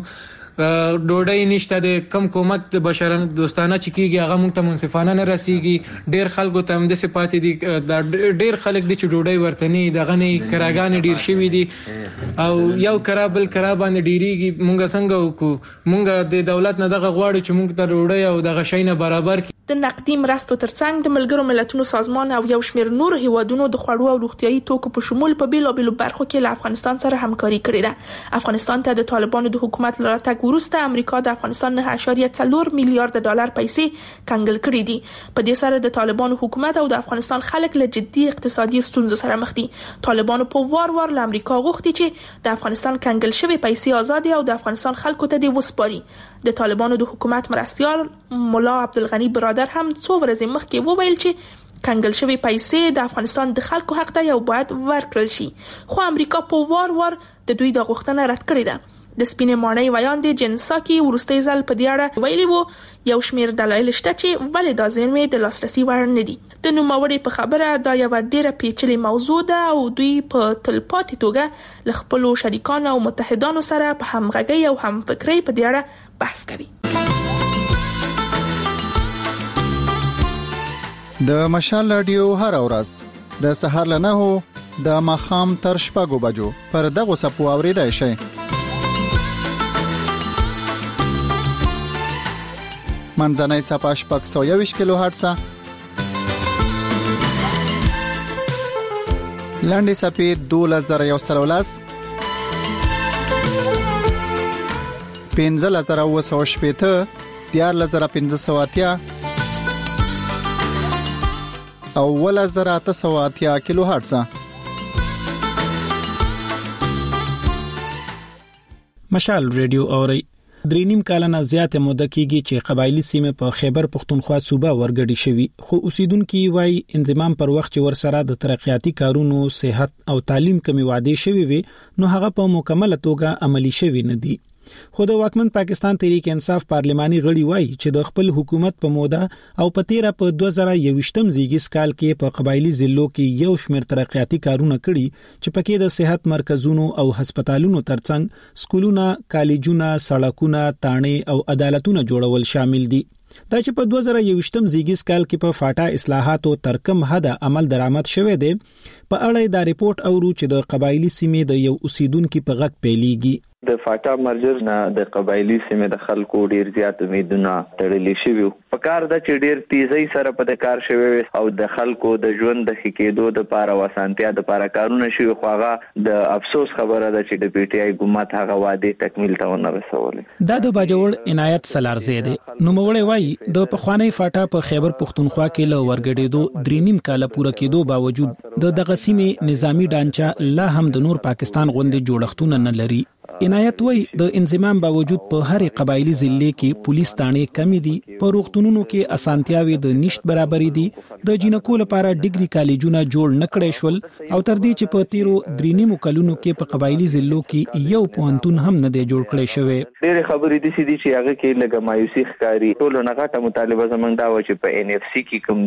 [SPEAKER 25] ډوډۍ نشته، د کم کومک د بشر دوستانه چې کیږي هغه مونږ ته منصفانه نه رسیږي. ډیر خلکو ته هم د صفات دي، ډیر خلک دي چې ډوډۍ ورته نه دغه نه کراګان ډیر شوی دي او یو کرا بل کرا باندې ډیریږي. مونږ څنګه وکړو؟ مونږ د دولت نه دغه غواړو چې مونږ ته ډوډۍ او دغه شی نه برابر کړي.
[SPEAKER 22] د نقدي مرستو ترڅنګ د ملګرو ملتونو سازمان او یو شمېر نور هیوادونو د خوړو او روغتیايي توکو په شمول په بیلابیلو برخو کې له افغانستان سره همکاري کړې ده. افغانستان ته د طالبانو د حکومت له راتګ وروسته امریکا د افغانستان 9.4 میلیارډ ډالر پیسې کنګل کړې دي. په دې سره د طالبانو حکومت او د افغانستان خلک له جدي اقتصادي ستونزو سره مخ دي. طالبانو په وار له امریکا غوښتي چې د افغانستان کنګل شوی پیسې آزاد او د افغانستان خلکو ته د وسپاري. د طالبانو د حکومت مرستيال مولا عبدالغنی برادر هم څو ورځې مخکې وویل چې کنګل شوی پیسې د افغانستان د خلکو حق دی او باید ورکړل شي. خو امریکا په وار د دوی د غوښتنه رد کړې ده. د سپینې ماڼۍ ویان د جنساکي ورستۍ ځل په دې اړه ویلي وو یو شمېر دلایل شته چې ولې دا زیرمې د لاسرسي وړ نه دي. د نوموړي په خبره دا یو ډېره پیچلې موضوع ده او دوی په تلپاتې توګه له خپلو شریکانو او متحدانو سره په همغږۍ او همفکرۍ په دې اړه بحث کوي.
[SPEAKER 26] د مشال رادیو هر ورځ د سهار له 9 د ماښام تر 6 بجو پر دغه سپو اوریدای شئ. منځنۍ صفحه 621 کیلو هرتز، لاندې صفحه 2113، 15980، 14580 او 11880 کیلو هرتز.
[SPEAKER 1] مشال ریډیو اوري درینیم کالانه زیاته موده کېږي چې قبایلی سیمه په خیبر پختونخوا صوبه ورګډي شوی خو اوسیدونکو وای انضمام پر وخت چې ورسره د ترقیاتي کارونو صحت او تعلیم کمی وعده شوی وي نو هغه په مکمله توګه عملی شوی نه دي خو د واکمن پاکستان تحریک انصاف پارلماني غړي وای چې د خپل حکومت په موده او په 13 په 2021م زیږیز کال کې په قبایلی ضلعو کې یو شمېر ترقیاتي کارونه کړي چې پکې د صحت مرکزونو او هسپتالونو ترڅنګ سکولونه، کالجونه، سړکونه، تانې او عدالتونه جوړول شامل دي دا چې په 2021م زیږیز کال کې په فاټا اصلاحاتو ترکم حد عمل درآمد شوه دی په اړه دا ریپورت اورو چې د قبایلی سیمې د یو اوسیدونکو په غږ پیلېږي
[SPEAKER 3] د فاټا مرجر نه د قبایلی سیمې د خلکو ډیر زیات امیدونه تړلې شوی په کار د چې ډیر تیزی سره په کار شوی او د خلکو د ژوند د خکېدو د لپاره وسانتیا د لپاره کارونه شوی خو هغه د افسوس خبره ده چې د پی ټ آی حکومت هغه وعده تکمیل ته ونه رسولې
[SPEAKER 1] دا د باجوړ عنایت سلارزی دی نو مولوی وای د پخوانی فاټا په خیبر پختونخوا کې له ورګډېدو درینیم کال پوره کېدو باوجود د سیمې نظامی ډانچه لا هم د نور پاکستان غوندې جوړښتونه نه لري عنایت وای د انضمام باوجود په هر قبایلی ضلع کې پولیس تانې کمی دي په روغتونونو کې اسانتیاوي د نشټ برابرې دي د جنکو لپاره ډیګري کالجونه جوړ نکړې شول او تر دې چې په تیرو درینیمو کلونو کې په قبایلی ضلعو کې یو پوهنتون هم نه دی جوړ کړی شوی
[SPEAKER 3] ډېر خبرې دي چې هغه کې لګه مایوسي ښکاری ټول نه غټه مطالبه زمونږ دا و چې په ان اف سی کې کوم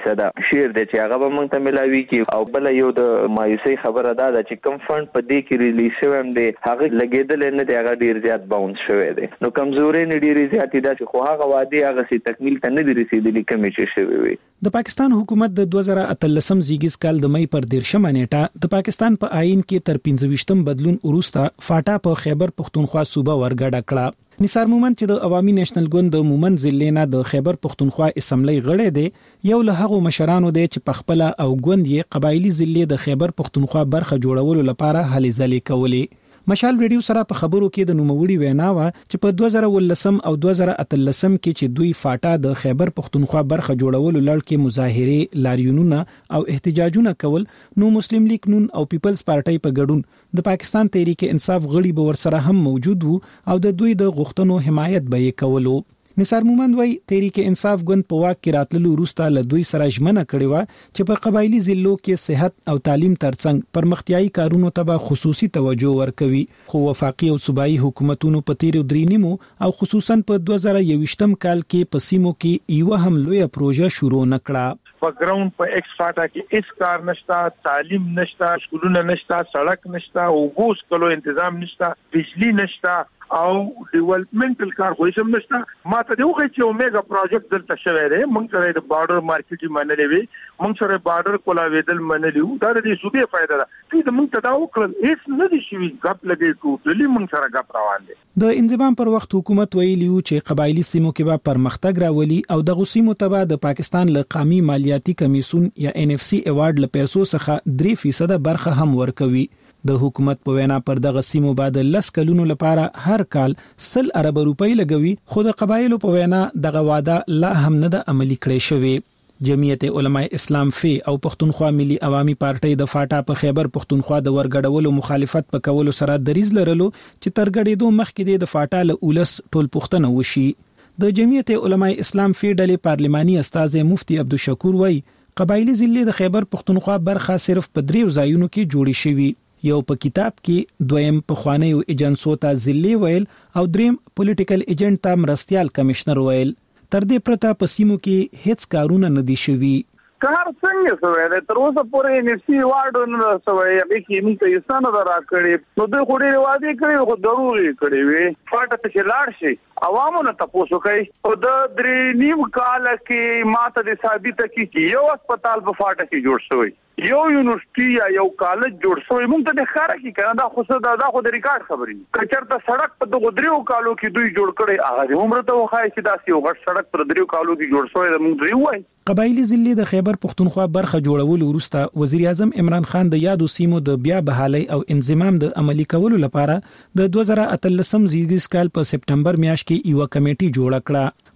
[SPEAKER 3] 3% شیر دی چې هغه به موږ ته ملاوي کې او بل یو د مایوسي خبره ده چې کم فند په دې کې ریلیز شوی هم دی هغه لګیدل نه دی هغه ډیر زیات باونس شوی دی نو کمزوري نه ډیر زیات دي چې خو هغه وعده هغه سي تکمیل ته نه دي رسیدلي کمی چې شوی وي
[SPEAKER 1] د پاکستان حکومت د 2013 زیږیز کال د مې پر 13 نیټه د پاکستان په آئین کې تر 15م بدلون وروسته فاټا په خیبر پختونخوا صوبه ورګډه کړه نثار مومند چې د عوامي نېشنل ګوند د مومند ضلع نه د خیبر پختونخوا اسمبلی غړی دی یو له هغو مشرانو دی چې په خپل او ګوند یې قبایلی ضلع د خیبر پختونخوا برخه جوړولو لپاره هلې ځلې کولې مشال ریډیو سره په خبرو کې د نوموړي وینا و چې په 2013 او 2013 کې چې دوی فاټا د خیبر پختونخوا برخه جوړولو لړ کې مظاهره لاریونونه او احتجاجونه کول نو مسلم لیگ نون او پیپلز پارټي په ګډون د پاکستان تحریک انصاف غړي به ورسره هم موجود وو او د دوی د غوښتنو حمایت به یې کولو نثار مومند وای تحریک انصاف ګوند په واک کې راتللو وروسته له دوی سره ژمنه کړې و چې په قبایلی ضلعو کې صحت او تعلیم ترڅنګ پرمختیايي کارونو ته خصوصي توجه ورکوي خو وفاقي او صوبایي حکومتونو په تیرو درینیمو او خصوصا په 2021م کال کې په سیمو کې یو هم لوی پروژه شروع نکړه
[SPEAKER 9] په ګراوند په ایکس فاټا کې هیڅ کار نشته تعلیم نشته سکولونه نشته سړک نشته او ګوس کلو تنظیم نشته بجلی نشته او ډیولپمنټل کار خو هیڅ نشته ماته دی خو چې اومېګا پروجیکټ دلته شوی دی موږ سره د بارډر مارکیټ منلې وي موږ سره بارډر کولاویدل منلې دا د صوبې فائدہ ده چې موږ ته دا وکړل هیڅ نه دي شوی غپ لګي ټولې موږ سره غپ روان دي
[SPEAKER 1] د انضمام پر وخت حکومت ویلیو چې قبایلی سیمو کې به پرمختګ راولي او د غوسیمو تبع د پاکستان له قومي مالیاتي کمیسون یا ان اف سی ایوارډ له پیسو څخه 3% برخه هم ورکوي د حکومت په وینا پر دغه سیمو بعد 10 کلونو لپاره هر کال 100 ارب روپۍ لګوي خو د قبایلو په وینا دغه وعده لا هم نه د عملی کړی شوی جمعیت علماء اسلام فی او پښتونخوا ملي عوامي پارټي د فاټا په خیبر پښتونخوا د ورګډولو مخالفت په کولو سره دریز لرلو چې ترګړېدو مخکې د فاټا له اولس ټول پښتنه وشي د جمعیت علماء اسلام فی ډلې پارلماني استاد مفتی عبدالشکور وای قبایلی ضلع د خیبر پښتونخوا برخه صرف په 3 ځایونو کې جوړی شوی یو په کتاب کې دویم په خوانیو ایجنسو ته ضلع ویل او دریم پولیټیکل ایجنټ ته مرستيال کمشنر ویل تر دې پرته په سیمو کې هیڅ کارونه نه دي شوي
[SPEAKER 9] کار څنګه شوی دی تر اوسه پورې ان اف سی ایوارډ نه شوی هغه کې موږ ته یستانه راکړي نو دوی خو ډېر وعده کړی خو ضروري کړی وي فاټه ته لاړ شي عوامو نه تاسو کوي او د درې نیم کال کې ماته د ثابت کې یو هسپتال په فاټه کې جوړ شوی یو یونیورسيټي یا یو کالج جوړ شوی موږ ته د خاره کې کنه دا خو د ریکارډ خبرې کچرته سړک په دغه دریو کالو کې دوی جوړ کړي هغه عمر ته وخای چې داسې یو غټ سړک پر دریو کالو کې جوړ شوی موږ دوی وای
[SPEAKER 1] قبایلی ضلع د خیبر پښتونخوا برخه جوړولو وروسته وزیر اعظم عمران خان د یادو سیمو د بیا بحالي او انضمام د عملی کولو لپاره د 2013 زیږیز کال په سپټمبر میاشت کې یو کمیټي جوړ کړه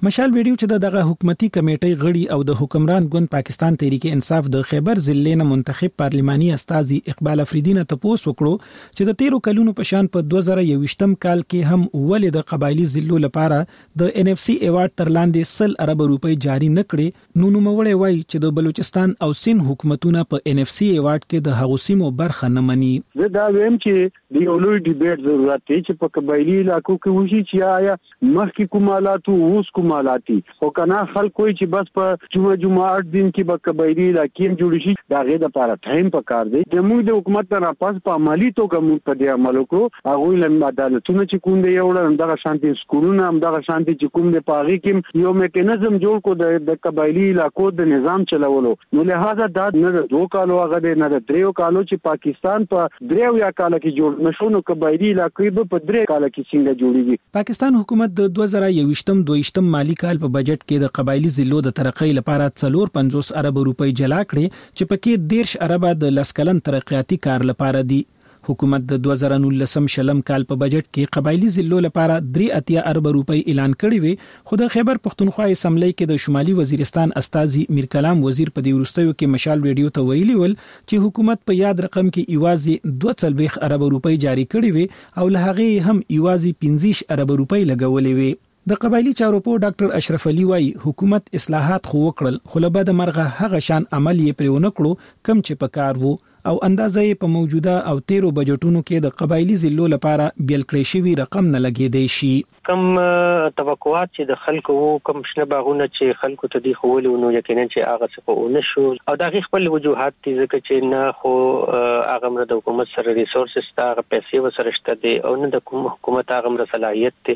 [SPEAKER 1] مشال ویډیو چې دغه حکومتي کمیټې غړي او د حکمران ګوند پاکستان تحریک انصاف د خیبر ضلع نه منتخب پارلماني استاذي اقبال افریدی نه تاسو وکړو چې د 13 کلونو په شان په 2021م کال کې هم ولې د قبایلی ضلعو لپاره د NFC ایوارډ تر لاندې 100 ارب روپۍ جاری نکړي. نو نوموړی وایي چې د بلوچستان او سند حکومتونه په NFC ایوارډ کې د هغوسیمو برخه نه مني.
[SPEAKER 4] زه دا ویم چې د یو لوی ډیبیټ ضرورت دی چې په قبایلی علاقو کې وشي چې آیا مخکې کومالات او اوس کومالاتي او کنه خلک کوئی چې بس په جمعه 8 دن کې به قبایلی علاقې جوړ شي دا غي د لپاره ټایم پکار دی. د موږ د حکومت نه پاس په عملی توګه موږ په دې عمل وکړو هغه لم عدالتونه چې کوم دی یو دغه شانتي سکولونه هم دغه شانتي چې کوم دی پاغي کې یو میکانیزم جوړ کو د قبایلی علاقو د نظام چلولو. نو لہذا دا نه د 2 کالو هغه نه د 3 کالو چې پاکستان په 3 یا کال کې جوړ نشو نو قبایلی علاقې په 3 کال کې څنګه جوړیږي.
[SPEAKER 1] پاکستان حکومت د 2021-22 مالی کال په بجټ کې د قبایلی ضلعو د ترقۍ لپاره 450 ارب روپۍ جلا کړې چې پکې 10 ارب د لسکلن ترقیاتي کار لپاره دي. حکومت د 2019 کال په بجټ کې قبایلی ضلعو لپاره 3 ارب روپۍ اعلان کړی وي. خو د خیبر پختونخوا اسمبلی کې د شمالي وزیرستان استاذي میر کلام وزیر په دې ورستیو کې مشال ویډیو ته ویلي ول چې حکومت په یاد رقم کې ایوازي 2 ارب روپۍ جاری کړی وي او له هغه هم ایوازي 15 ارب روپۍ لګولې وي. د قبایلی چارو په ډاکټر اشرف علي وايي حکومت اصلاحات خو وکړل خو له بده مرغه هغه شان عمل یې پرې ونکړو کم چې پکار وو او اندازې په موجوده او 13 بجټونو کې د قبایلی ضلعو لپاره بیل کړی شوی رقم نه لګیدای شي.
[SPEAKER 10] کم توقعات چې د خلکو کم شنه باغونه چې خلکو ته دی خولو نو یقینا چې هغه څه په ونشو او دا خپل وجوهات دي ځکه چې نه خو هغه مر د حکومت سره ریسورسز تا پیسې وسره شته دي او نه د حکومت هغه مر صلاحیت دي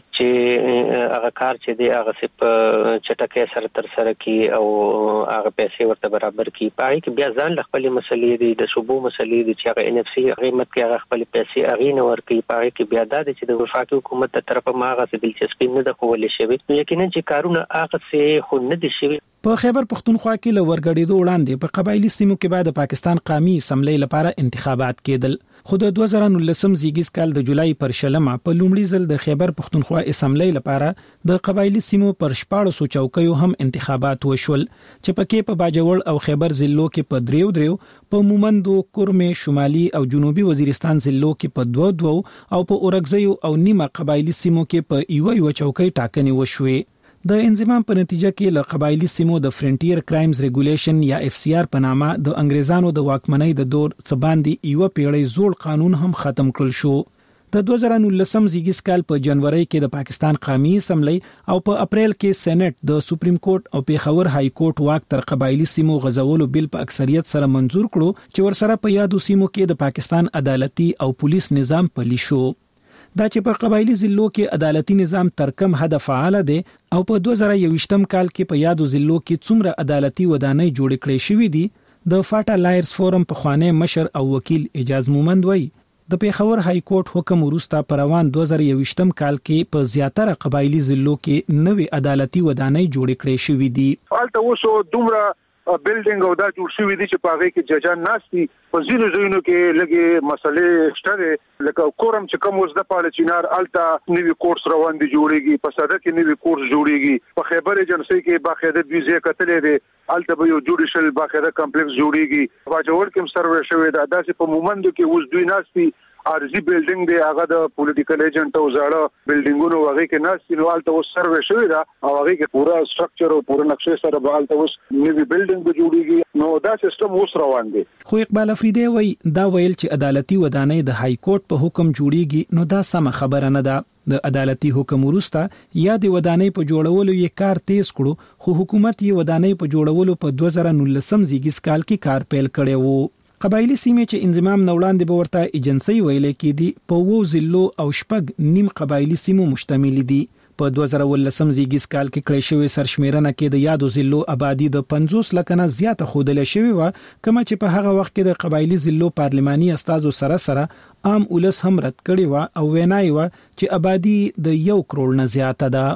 [SPEAKER 10] چې هغه کار چې دی هغه سپ چټکه سره تر سره کی او هغه پیسې ورته برابر کی پای کې بیا ځان خپل مسلې دي د صوبو مسلې دي چې هغه NFC قیمت کې هغه خپل پیسې اغینه ورکي پای کې بیا د چې د وفاقي حکومت تر طرفه ماغه دلچسپي نه د کولې شوی یقینا چې کارونه هغه څه خو نه دي شوی.
[SPEAKER 1] په خیبر پختونخوا کې لورګړېدو وړاندې په قبایلی سیمو کې بعد پاکستان قومي اسمبلی لپاره انتخابات کېدل. خو د 2019 زیږیز کال د جولای پر شلمه په لومړي ځل د خیبر پختونخوا اسمبلی لپاره د قبایلی سیمو پر 14 چوکیو هم انتخابات وشول چې پکې په باجوړ او خیبر ضلعو کې په دریو په مومندو کورمه شمالي او جنوبي وزیرستان ضلعو کې په 2 او په اورګزیو او نیمه قبایلی سیمو کې په یو چوکۍ ټاکنې وشوې. د انضمام په نتیجه کې له قبایلی سیمو د فرنټیر کرایمز ریګولیشن یا FCR په نامه د انګریزانو د واکمنۍ د دور څباندې یو پیړۍ زوړ قانون هم ختم کړل شو. د 2019 زیږیز کال په جنوري کې د پاکستان قومي اسمبلی او په اپریل کې سېنات د سپریم کورټ او پیښور های کورټ واک تر قبایلی سیمو غزولو بل په اکثریت سره منزور کړو چې ورسره په یادو سیمو کې د پاکستان عدالتي او پولیس نظام پلی شو. دا چې په قبایلی ضلعو کې عدالتي نظام تر کم حد فعال دی او په 2021م کال کې په یادو ضلعو کې څومره عدالتي ودانۍ جوړ کړې شوې دي د فاټا لایرز فورم په خوانه مشر او وکیل اجاز مومند وایي د پیښور های کورټ حکم وروسته پر روان 2021م کال کې په زیاتره قبایلی ضلعو کې نوې عدالتي ودانۍ جوړ کړې شوې دي.
[SPEAKER 11] البته اوسو دومره بلډینګ او دا جوړ شوی دي چې پاغه کې ججان ناشتي په ځینو ځایونو کې لګي مسلې شته لکه کورم چې کوم وز د پالچینار التا نوی کورس روان دي جوړيږي په صدر کې نوی کورس جوړيږي په خیبر ایجنسی کې باقاعده ویزه کتلې دي التا به یو جوډیشل باقاعده کمپلیکس جوړيږي باجوړ کې سروې شوی دا داسې په مومندو کې اوس دوی ناشتي ارزي بلډینګ دی هغه د پولیټیکل ایجنټ او زړه بلډینګونو هغه کې ناشتي نو التا اوس سروې شوی دا او هغه کې پورا سټرکچر او پورا نقشې سره به التا اوس نوی بلډینګ جوړيږي نو دا سیستم اوس روان دی.
[SPEAKER 1] خو اقبال افریدی وایي دا ویل چې عدالتي ودانۍ د های کورټ په حکم جوړیږي نو دا سم خبره نه ده. د عدالتي حکم وروسته یا د ودانۍ په جوړولو یې کار تیز کړو خو حکومت یې ودانۍ په جوړولو په 2019 زیږیز کال کې کار پیل کړی وو. قبایلی سیمې چې انضمام نوړاندې به ورته ایجنسی ویلې کېدي په 2 ضلعو او 6 نیم قبایلی سیمو مشتمل دي. په 2019 زیږیز کال کې کړی شوی سرشمیرنه کې د یادو ضلعو آبادی د 50 لک نه زیاته خوده شوی و کما چې په هغه وخت کې د قبایلی ضلعو پارلماني استازو سره عام ولس هم رد کړی و او وینای و چې آبادی د 1 کروڑ نه زیاته ده.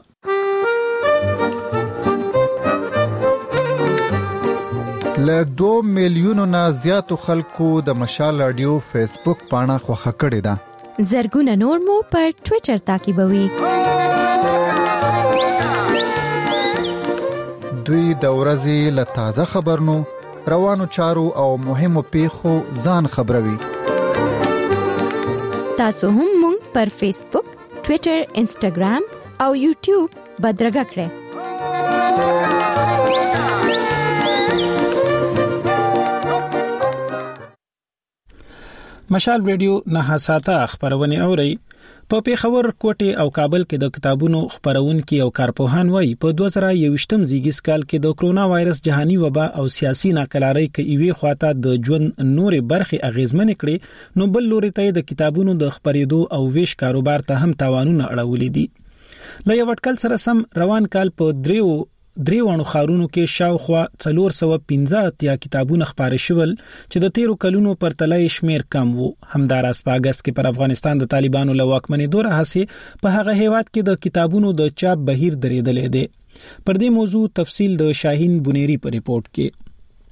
[SPEAKER 26] له 2 میلیونو نه زیاتو خلکو د مشال رادیو فیسبوک پاڼه خوښه کړې ده.
[SPEAKER 12] زرګونه نور مو پر ټوئیټر تعقیبوي.
[SPEAKER 26] دوی د ورځې له تازه خبرونو، روانو چارو او مهمو پیښو ځان خبروي.
[SPEAKER 12] تاسو هم موږ پر فیسبوک، ټوئیټر، انسټاګرام او یوټیوب بدرګه کړئ.
[SPEAKER 1] مشال ریډیو نه ساته خبرونه اوري. په پیښور، کوټه او کابل کې د کتابونو خبرونکي او کارپوهان وایي په 2021م زیږیز کال کې د کرونا وایرس جهاني وبا او سیاسي ناکلارۍ کې ایوي خواته د ژوند نورې برخې اغیزمن کړي، نو بل لوري ته د کتابونو د خبرېدو او ویش کاروبار ته هم تاوانونه اړولې دي. له یو وټکل سره سم روان کال په دریوانو خارونو کې شاوخوا 415 کتابونه خبرې شول چې د 13 کلونو پر تلای شمیر کم وو. همداراز په اگست کې پر افغانستان د طالبانو له واکمنۍ راهسي په هغه هیواد کې د کتابونو د چاپ بهیر درېدلې دی. پر دې موضوع تفصیل د شاهین بنيري په ریپورت کې.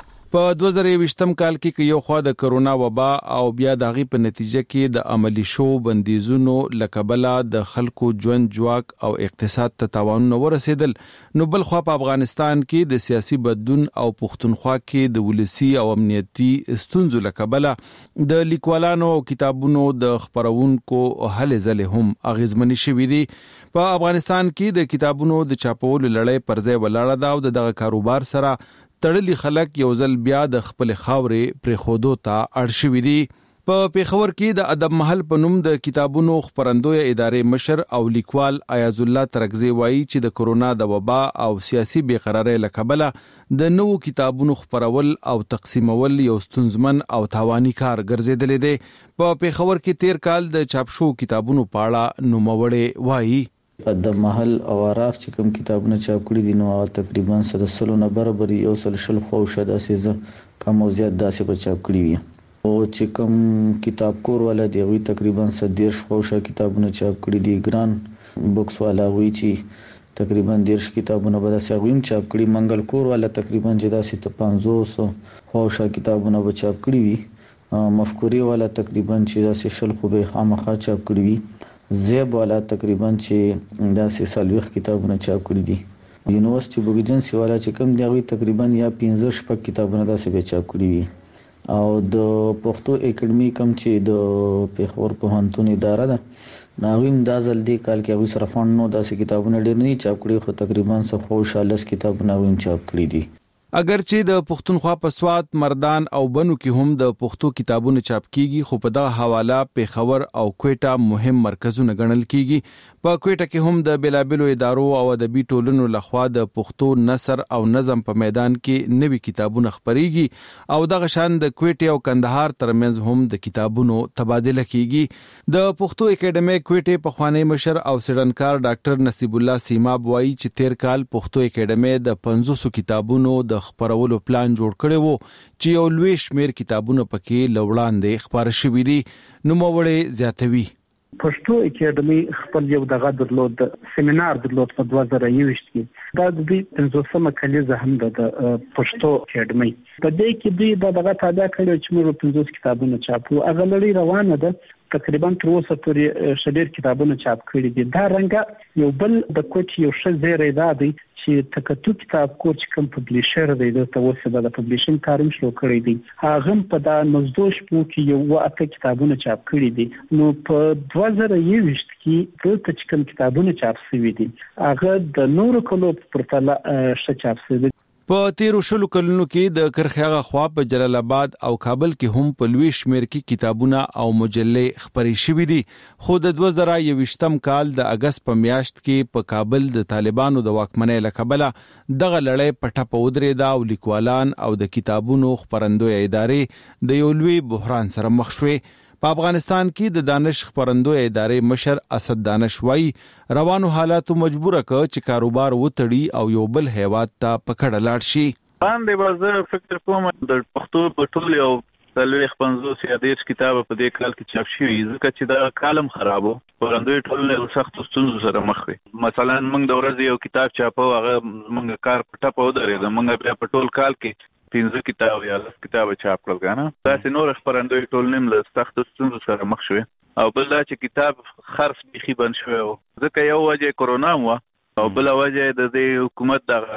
[SPEAKER 13] په 2020م کال کې یو خوا د کرونا وبا او بیا د غي په نتیجه کې د عملی شو بندیزونو لکبلا د خلکو ژوند جواک او اقتصاد ته تاوانونه ورسېدل، نو بل خوا په افغانستان کې د سیاسي بدلون او پښتونخوا کې د ولسی او امنیتي ستونزو لکبلا د لیکوالانو او کتابونو د خبرونکو هلې ځلې هم اغیزمنې شوې دي. په افغانستان کې د کتابونو د چاپولو لړۍ پر ځای ولاړه ده او دغه کاروبار سره تړلي خلک یو ځل بیا د خپل خاورې پر خودو ته اړ شوي دي. په پیښور کې د ادب محل په نوم د کتابونو خبرندوی ادارې مشر او لیکوال ایاز الله ترکزی وایي چې د کرونا د وبا او سیاسي بیقراری لکبله د نوو کتابونو خبرول او تقسیمول یو ستونزمن او تاوانی کار ګرځیدل دي. په پیښور کې 13 کال د چاپ شو کتابونو پاړه نوموړی وایي
[SPEAKER 14] ادب محل او عراف چې کوم کتابونه چاپ کړي دي نو تقریبا 100 نه برابر یو سل خوښه داسې کم او زیات داسې په چاپ کړي وي. او چې کوم کتاب کور والا دی وی تقریبا 110 خوښه کتابونه چاپ کړي دي. ګران بوکس والا وی چې تقریبا 10 کتابونه به داسې غویم چاپ کړي. منګل کور والا تقریبا جدا سي 500 خوښه کتابونه به چاپ کړي وي. مفکوري والا تقریبا چې داسې شل خو به خامخا چاپ کړي وي. زیب والا تقریبا چې داسې سالوخ کتابونه چاپ کړي دي. یونیورسيټي بوک ایجنسی والا چې کوم دی غوي تقریبا یا 15 شپږ کتابونه داسې به چاپ کړي وي. او د پښتو اکیډمي کوم چې د پیښور پوهنتون اداره ده ناویم دا ځل دی کال کې اوس رفان نو داسې کتابونه ډېر نه چاپ کړي، خو تقریبا 140 کتابونه ویم چاپ کړي دي.
[SPEAKER 13] اگر چې د پښتونخوا په سوات، مردان او بنو کې هم د پښتو کتابونه چاپ کیږي، خو په دغه حواله پیښور او کوټه مهم مرکزونه ګڼل کیږي. په کوټه کې هم د بلابلو ادارو او ادبي ټولنو لخوا د پښتو نثر او نظم په میدان کې نوي کتابونه خبريږي او دغه شان د کوټه او کندهار ترمنځ هم د کتابونو تبادله کیږي. د پښتو اکیډمي کوټه په خوانی مشر او سړنکار ډاکټر نصیب الله سیماب وایي چې 13 کال پښتو اکیډمي د 500 کتابونو د خبرولو پلان جوړ کړی وو چې یو لوی شمیر کتابونه پکې لوړاندې خبر شوي دي. نو موړې زیاتوي
[SPEAKER 15] پښتو اکیډمي خپل یو دغه درلود سیمینار درلود په 2021 کې. دا د دې 500مه کلیزه هم د پښتو اکیډمي په دې کې دوی دغه تابع کړی چې موږ 500 کتابونه چاپو. هغه لړۍ روانه ده، تقریبا تر اوسه پورې شډیر کتابونه چاپ کړي دي. دا رنګه یو بل د کوټ یو ښه زیری دا دی چې تکتو کتاب کور چې کوم پبلیشر دی د توسه د پبلیشن کارم شروع کړی دی. هغه په دا نزدوش پو کې یو اته کتابونه چاپ کړي دي. نو په 2021 کې ټول چې کوم کتابونه چاپ شوي دي هغه د نورو کلو پر تله ښه چاپ شوي دي.
[SPEAKER 13] په 13 کلونو کې د کرخیاغه خوا په جلال آباد او کابل کې هم په لوی شمیر کې کتابونه او مجلې خبري شوي دي. خو د 2021م کال د اگست په میاشت کې په کابل د طالبانو د واکمنۍ لکبله دغه لړۍ پټه په ودرېده او لیکوالان او د کتابونو خبرندوی ادارې د یو لوی بحران سره مخ شوې. په افغانستان کې د دانش خبرندوی ادارې مشر اسد دانش وایي روانو حالاتو مجبور کړ چې کاروبار وتړي او یو بل هیواد ته پکړه لاړ شي.
[SPEAKER 16] باندې بازار فکر کوم د پښتو په ټول یو تلويخ 530 کتاب په دې کال کې چاپ شوی ځکه چې دا کالم خرابو خبرندوی ټول له سخت ستونزو سره مخ وي. مثلا موږ د ورځې یو کتاب چاپو هغه موږ کار پټه په درې موږ بیا په ټول کال کې 15 کتاب یا 10 کتاب چاپ کړل غواړم. تاسو نور خبرندوی ټول نیم له سخت ستونزو سره مخ شوي او بل دا چې کتاب خرڅ بيخي بند شوی ځکه یو وجه کرونا و او بل وجه د حکومت د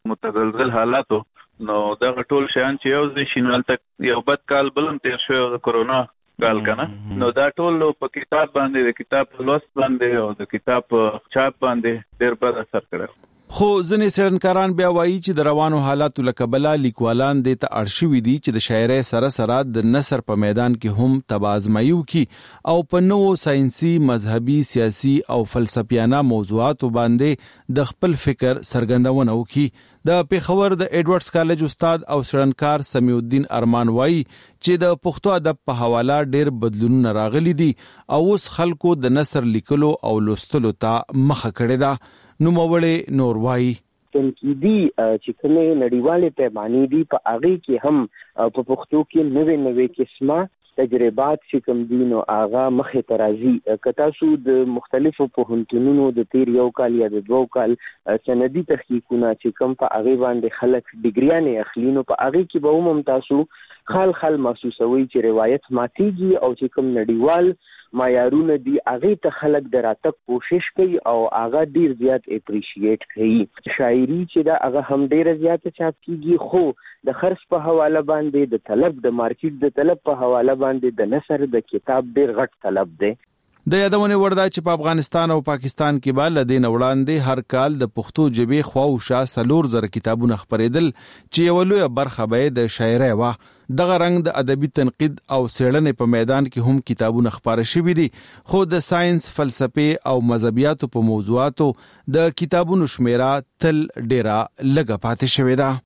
[SPEAKER 16] متزلزل حالاتو نو دا ټول شیان چې یو ځای شینوال تک یو بد کال بلم تیر شو کرونا کال کنه نو دا ټول په کتاب باندې د کتاب لوست باندې او د کتاب چاپ باندې ډېر بد اثر کړی.
[SPEAKER 13] خو ځنې څېړنکاران بیا وایي چې د روانو حالاتو له کبله لیکوالان دې ته اړ شوي دي چې د شاعرۍ سره سره د نثر په میدان کې هم تبازمایي وکړي او په نوو ساینسي، مذهبي، سیاسي او فلسفیانه موضوعاتو باندې د خپل فکر څرګندونه وکړي. د پیښور د ایډورډز کالج استاد او څېړنکار سمیع الدین ارمان وایي چې د پښتو ادب په حواله ډېر بدلونونه راغلي دي او اوس خلکو د نثر لیکلو او لوستلو ته مخه کړې ده. نوموړی نور وایي
[SPEAKER 5] تنقیدي چې کومه نړیواله پیمانې دي په هغه کې هم په پښتو کې نوې قسمه تجربات چې کوم دي نو هغه مخې ته راځي. که تاسو د مختلفو پوهنتونونو د تیر یو کال یا د 2 کال سندي تحقیقونه چې کوم په هغه باندې خلک ډیګریانې اخلي نو په هغه کې به هم تاسو خال محسوسوي چې روایت ماتيږي او چې کوم نړیوال معیارونه دي هغه ته خلک دراتک کوشش کوي او هغه ډیر زیات اپریشیټ کوي. شاعري چې دا هغه هم ډیر زیات چاپ کیږي خو د خرڅ په حواله باندې د طلب د مارکیټ د طلب په حواله باندې د نثر د کتاب ډیر غټ طلب دی.
[SPEAKER 13] د یادونه وردا چې په افغانستان او پاکستان کې به لدین وړاندې هر کال د پښتو ژبې خواوشا 4000 کتابونه خپرېدل چې یو لوی برخه به د شاعرۍ و. دغه رنګ د ادبي تنقید او څېړنې په میدان کې هم کتابونه خپاره شوي دي خو د ساينس، فلسفه او مذهبیاتو په موضوعاتو د کتابونو شمیره تل ډیره لږه پاتې شوې ده.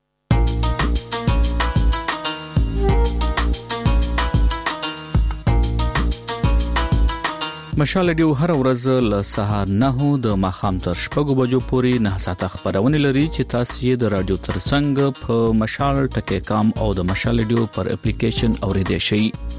[SPEAKER 17] مشال ډیو هر ورځ له سهار 9 د ماخام تر 6 بجو پورې 9 ساعته خبرونه لري چې تاسو یې د رادیو ترڅنګ په مشال ټکی کام او د مشال ډیو پر اپلیکیشن اوریدئ شئ.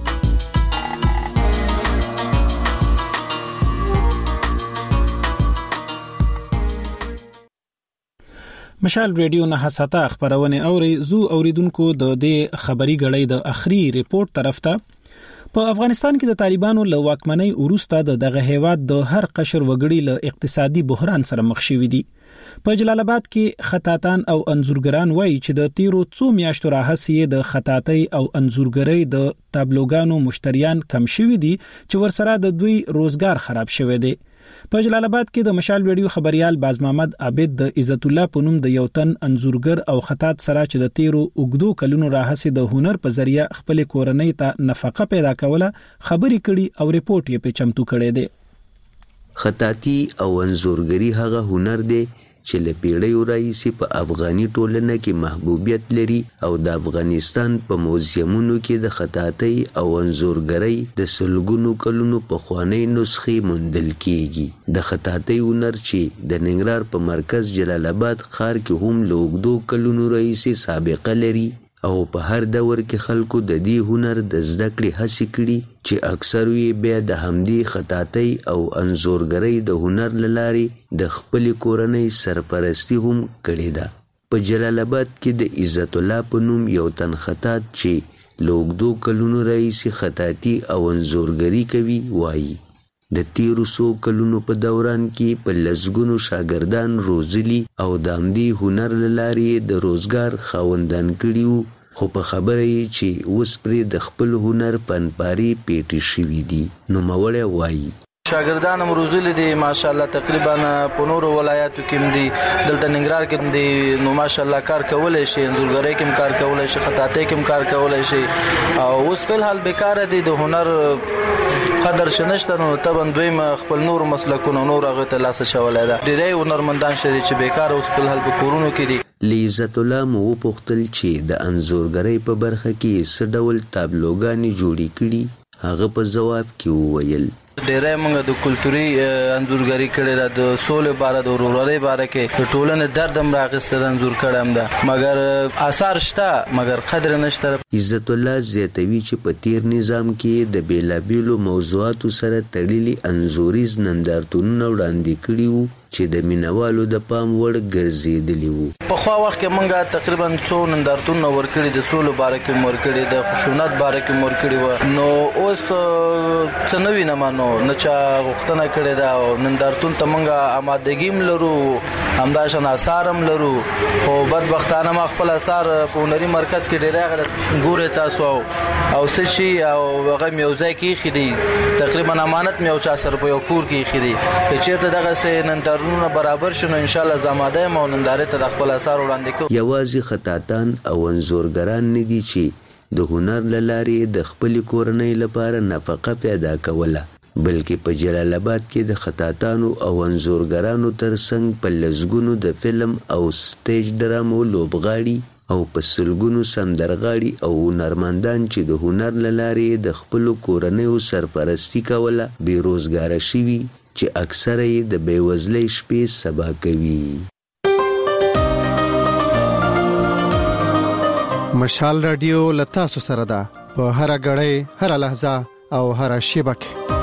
[SPEAKER 1] مشال ریډیو 9 ساعته خبرونه اوري زو اوریدونکو د دې خبري غړې د اخري ریپورت طرف ته. په افغانستان کې د طالبانو له واکمنۍ وروسته دغه هیواد د هر قشر وګړي له اقتصادي بحران سره مخ شوي دي. په جلال آباد کې خطاطان او انځورګران وایي چې د تیرو 2 میاشتو راهیسې د خطاطۍ او انځورګرۍ د تابلوګانو مشتریان کم شوي دي چې ورسره د دوی روزګار خراب شوی دی. په جلال آباد کې د مشال ویډیو خبريال باز محمد عابد د عزت الله پونم د یو تن انځورګر او خطاط سره چې د تیرو اوګدو کلونو راهیسې د هنر په ذریعہ خپل کورنۍ ته نفقه پیدا کوله خبري کړي او ریپورت یې په چمتو کړی دی.
[SPEAKER 18] خطاطي او انځورګری هغه هنر دی چې له پیړیو راهیسې په افغاني ټولنه کې محبوبیت لري او د افغانستان په موزیمونو کې د خطاطۍ او انځورګرۍ د سلګونو کلونو پخوانۍ نسخې موندل کیږي. د خطاطۍ هنر چې د ننګرهار په مرکز جلال آباد ښار کې هم له اوږدو کلونو راهیسې سابقه لري او په هر دور کې خلکو د دې هنر د زده کړې هڅې کړي چې اکثر یې بیا د همدې خطاطۍ او انځورګرۍ د هنر له لارې د خپلې کورنۍ سرپرستی هم کړې ده. په جلال آباد کې د عزت الله په نوم یو تن خطاط چې له اوږدو کلونو راهیسې خطاطي او انځورګري کوي وایي د تیرو 100 کلونو په دوران کې په لسګونو شاګردان روزلي او د همدې هنر له لارې د روزګار خاوندان کړي وو خو په خبره یې چې اوس پرې د خپل هنر پنپاري پیټې شوي دي. نوموړی وایي
[SPEAKER 19] شاګردان هم روزلي دي ماشاءالله تقریبا په نورو ولایاتو کې دي دلته ننګرهار کې دي نو ماشاءالله کار کولای شي انځورګرۍ کې کار کولای شي خطاطۍ کې کار کولای شي او اوس په حال بیکاره دي د هنر قدر شنشته نو طبعا دوی خپل نور مسلکونه نور هغه ته لاس چولای ده ډېری هنرمندان شري چې بیکاره اوس په حال په کورونو کې دي.
[SPEAKER 18] عزت الله مو پوښتل چې د انځورګرۍ په برخه کې څه ډول تابلوګانې جوړې کړي هغه په جواب کې وویل
[SPEAKER 19] ډېری موږ د کلتوري انځورګري کړې ده د سولې باره د ورورۍ باره کې د ټولنې درد هم راغسته د انځور کړم ده مګر آثار شته مګر قدر نشته.
[SPEAKER 18] عزت الله زیاتوي چې په تیر نظام کې د بیلابیلو موضوعاتو سره تړلي انځوریز نندارتونونه وړاندې کړي وو چې د مینوالو د پام وړ ګرځېدلی وو.
[SPEAKER 19] په خوا وخت کې مونږه تقریبا 100 نندارتون ورکړي د سولو باره کې ورکړي د خشونت باره کې ورکړي و. نو اوس څه نوی نه مانو نه چا غوښتنه کړې ده او نندارتون ته مونږه آمادګیم لرو، همداشان آثارم لرو، خو بدبختانه ما خپل آثار په هنري مرکز کې ډېر غلط ګوره تاسو او څه شي او هغه میوځای کې خېدي تقریبا امانت مې او چا سره په یو کور کې خېدي چې چیرته دغه سه نندارتونونه برابر شنو ان شاء الله زماده مو نندارې ته د خپل اثر وړاندې کوي.
[SPEAKER 18] یوازې خطاطان او انځورګران نه دي چې د هنر لارې د خپل کورنۍ لپاره نفقه پیدا کوله، بلکې په جلال آباد کې د خطاطانو او انځورګرانو ترڅنګ په لسګونو د فلم او سټیج ډرامو لوبغاړي او په سلګونو سندرغاړي او هنرمندان چې د هنر لارې د خپل کورنۍ سرپرستی کوله بیروزګار شوي چې اکثره یې د بیوزلۍ شپې سبا کوي.
[SPEAKER 26] مشال رادیو لتا سره ده په هر غړې هر لحظه او هر شیبه کې.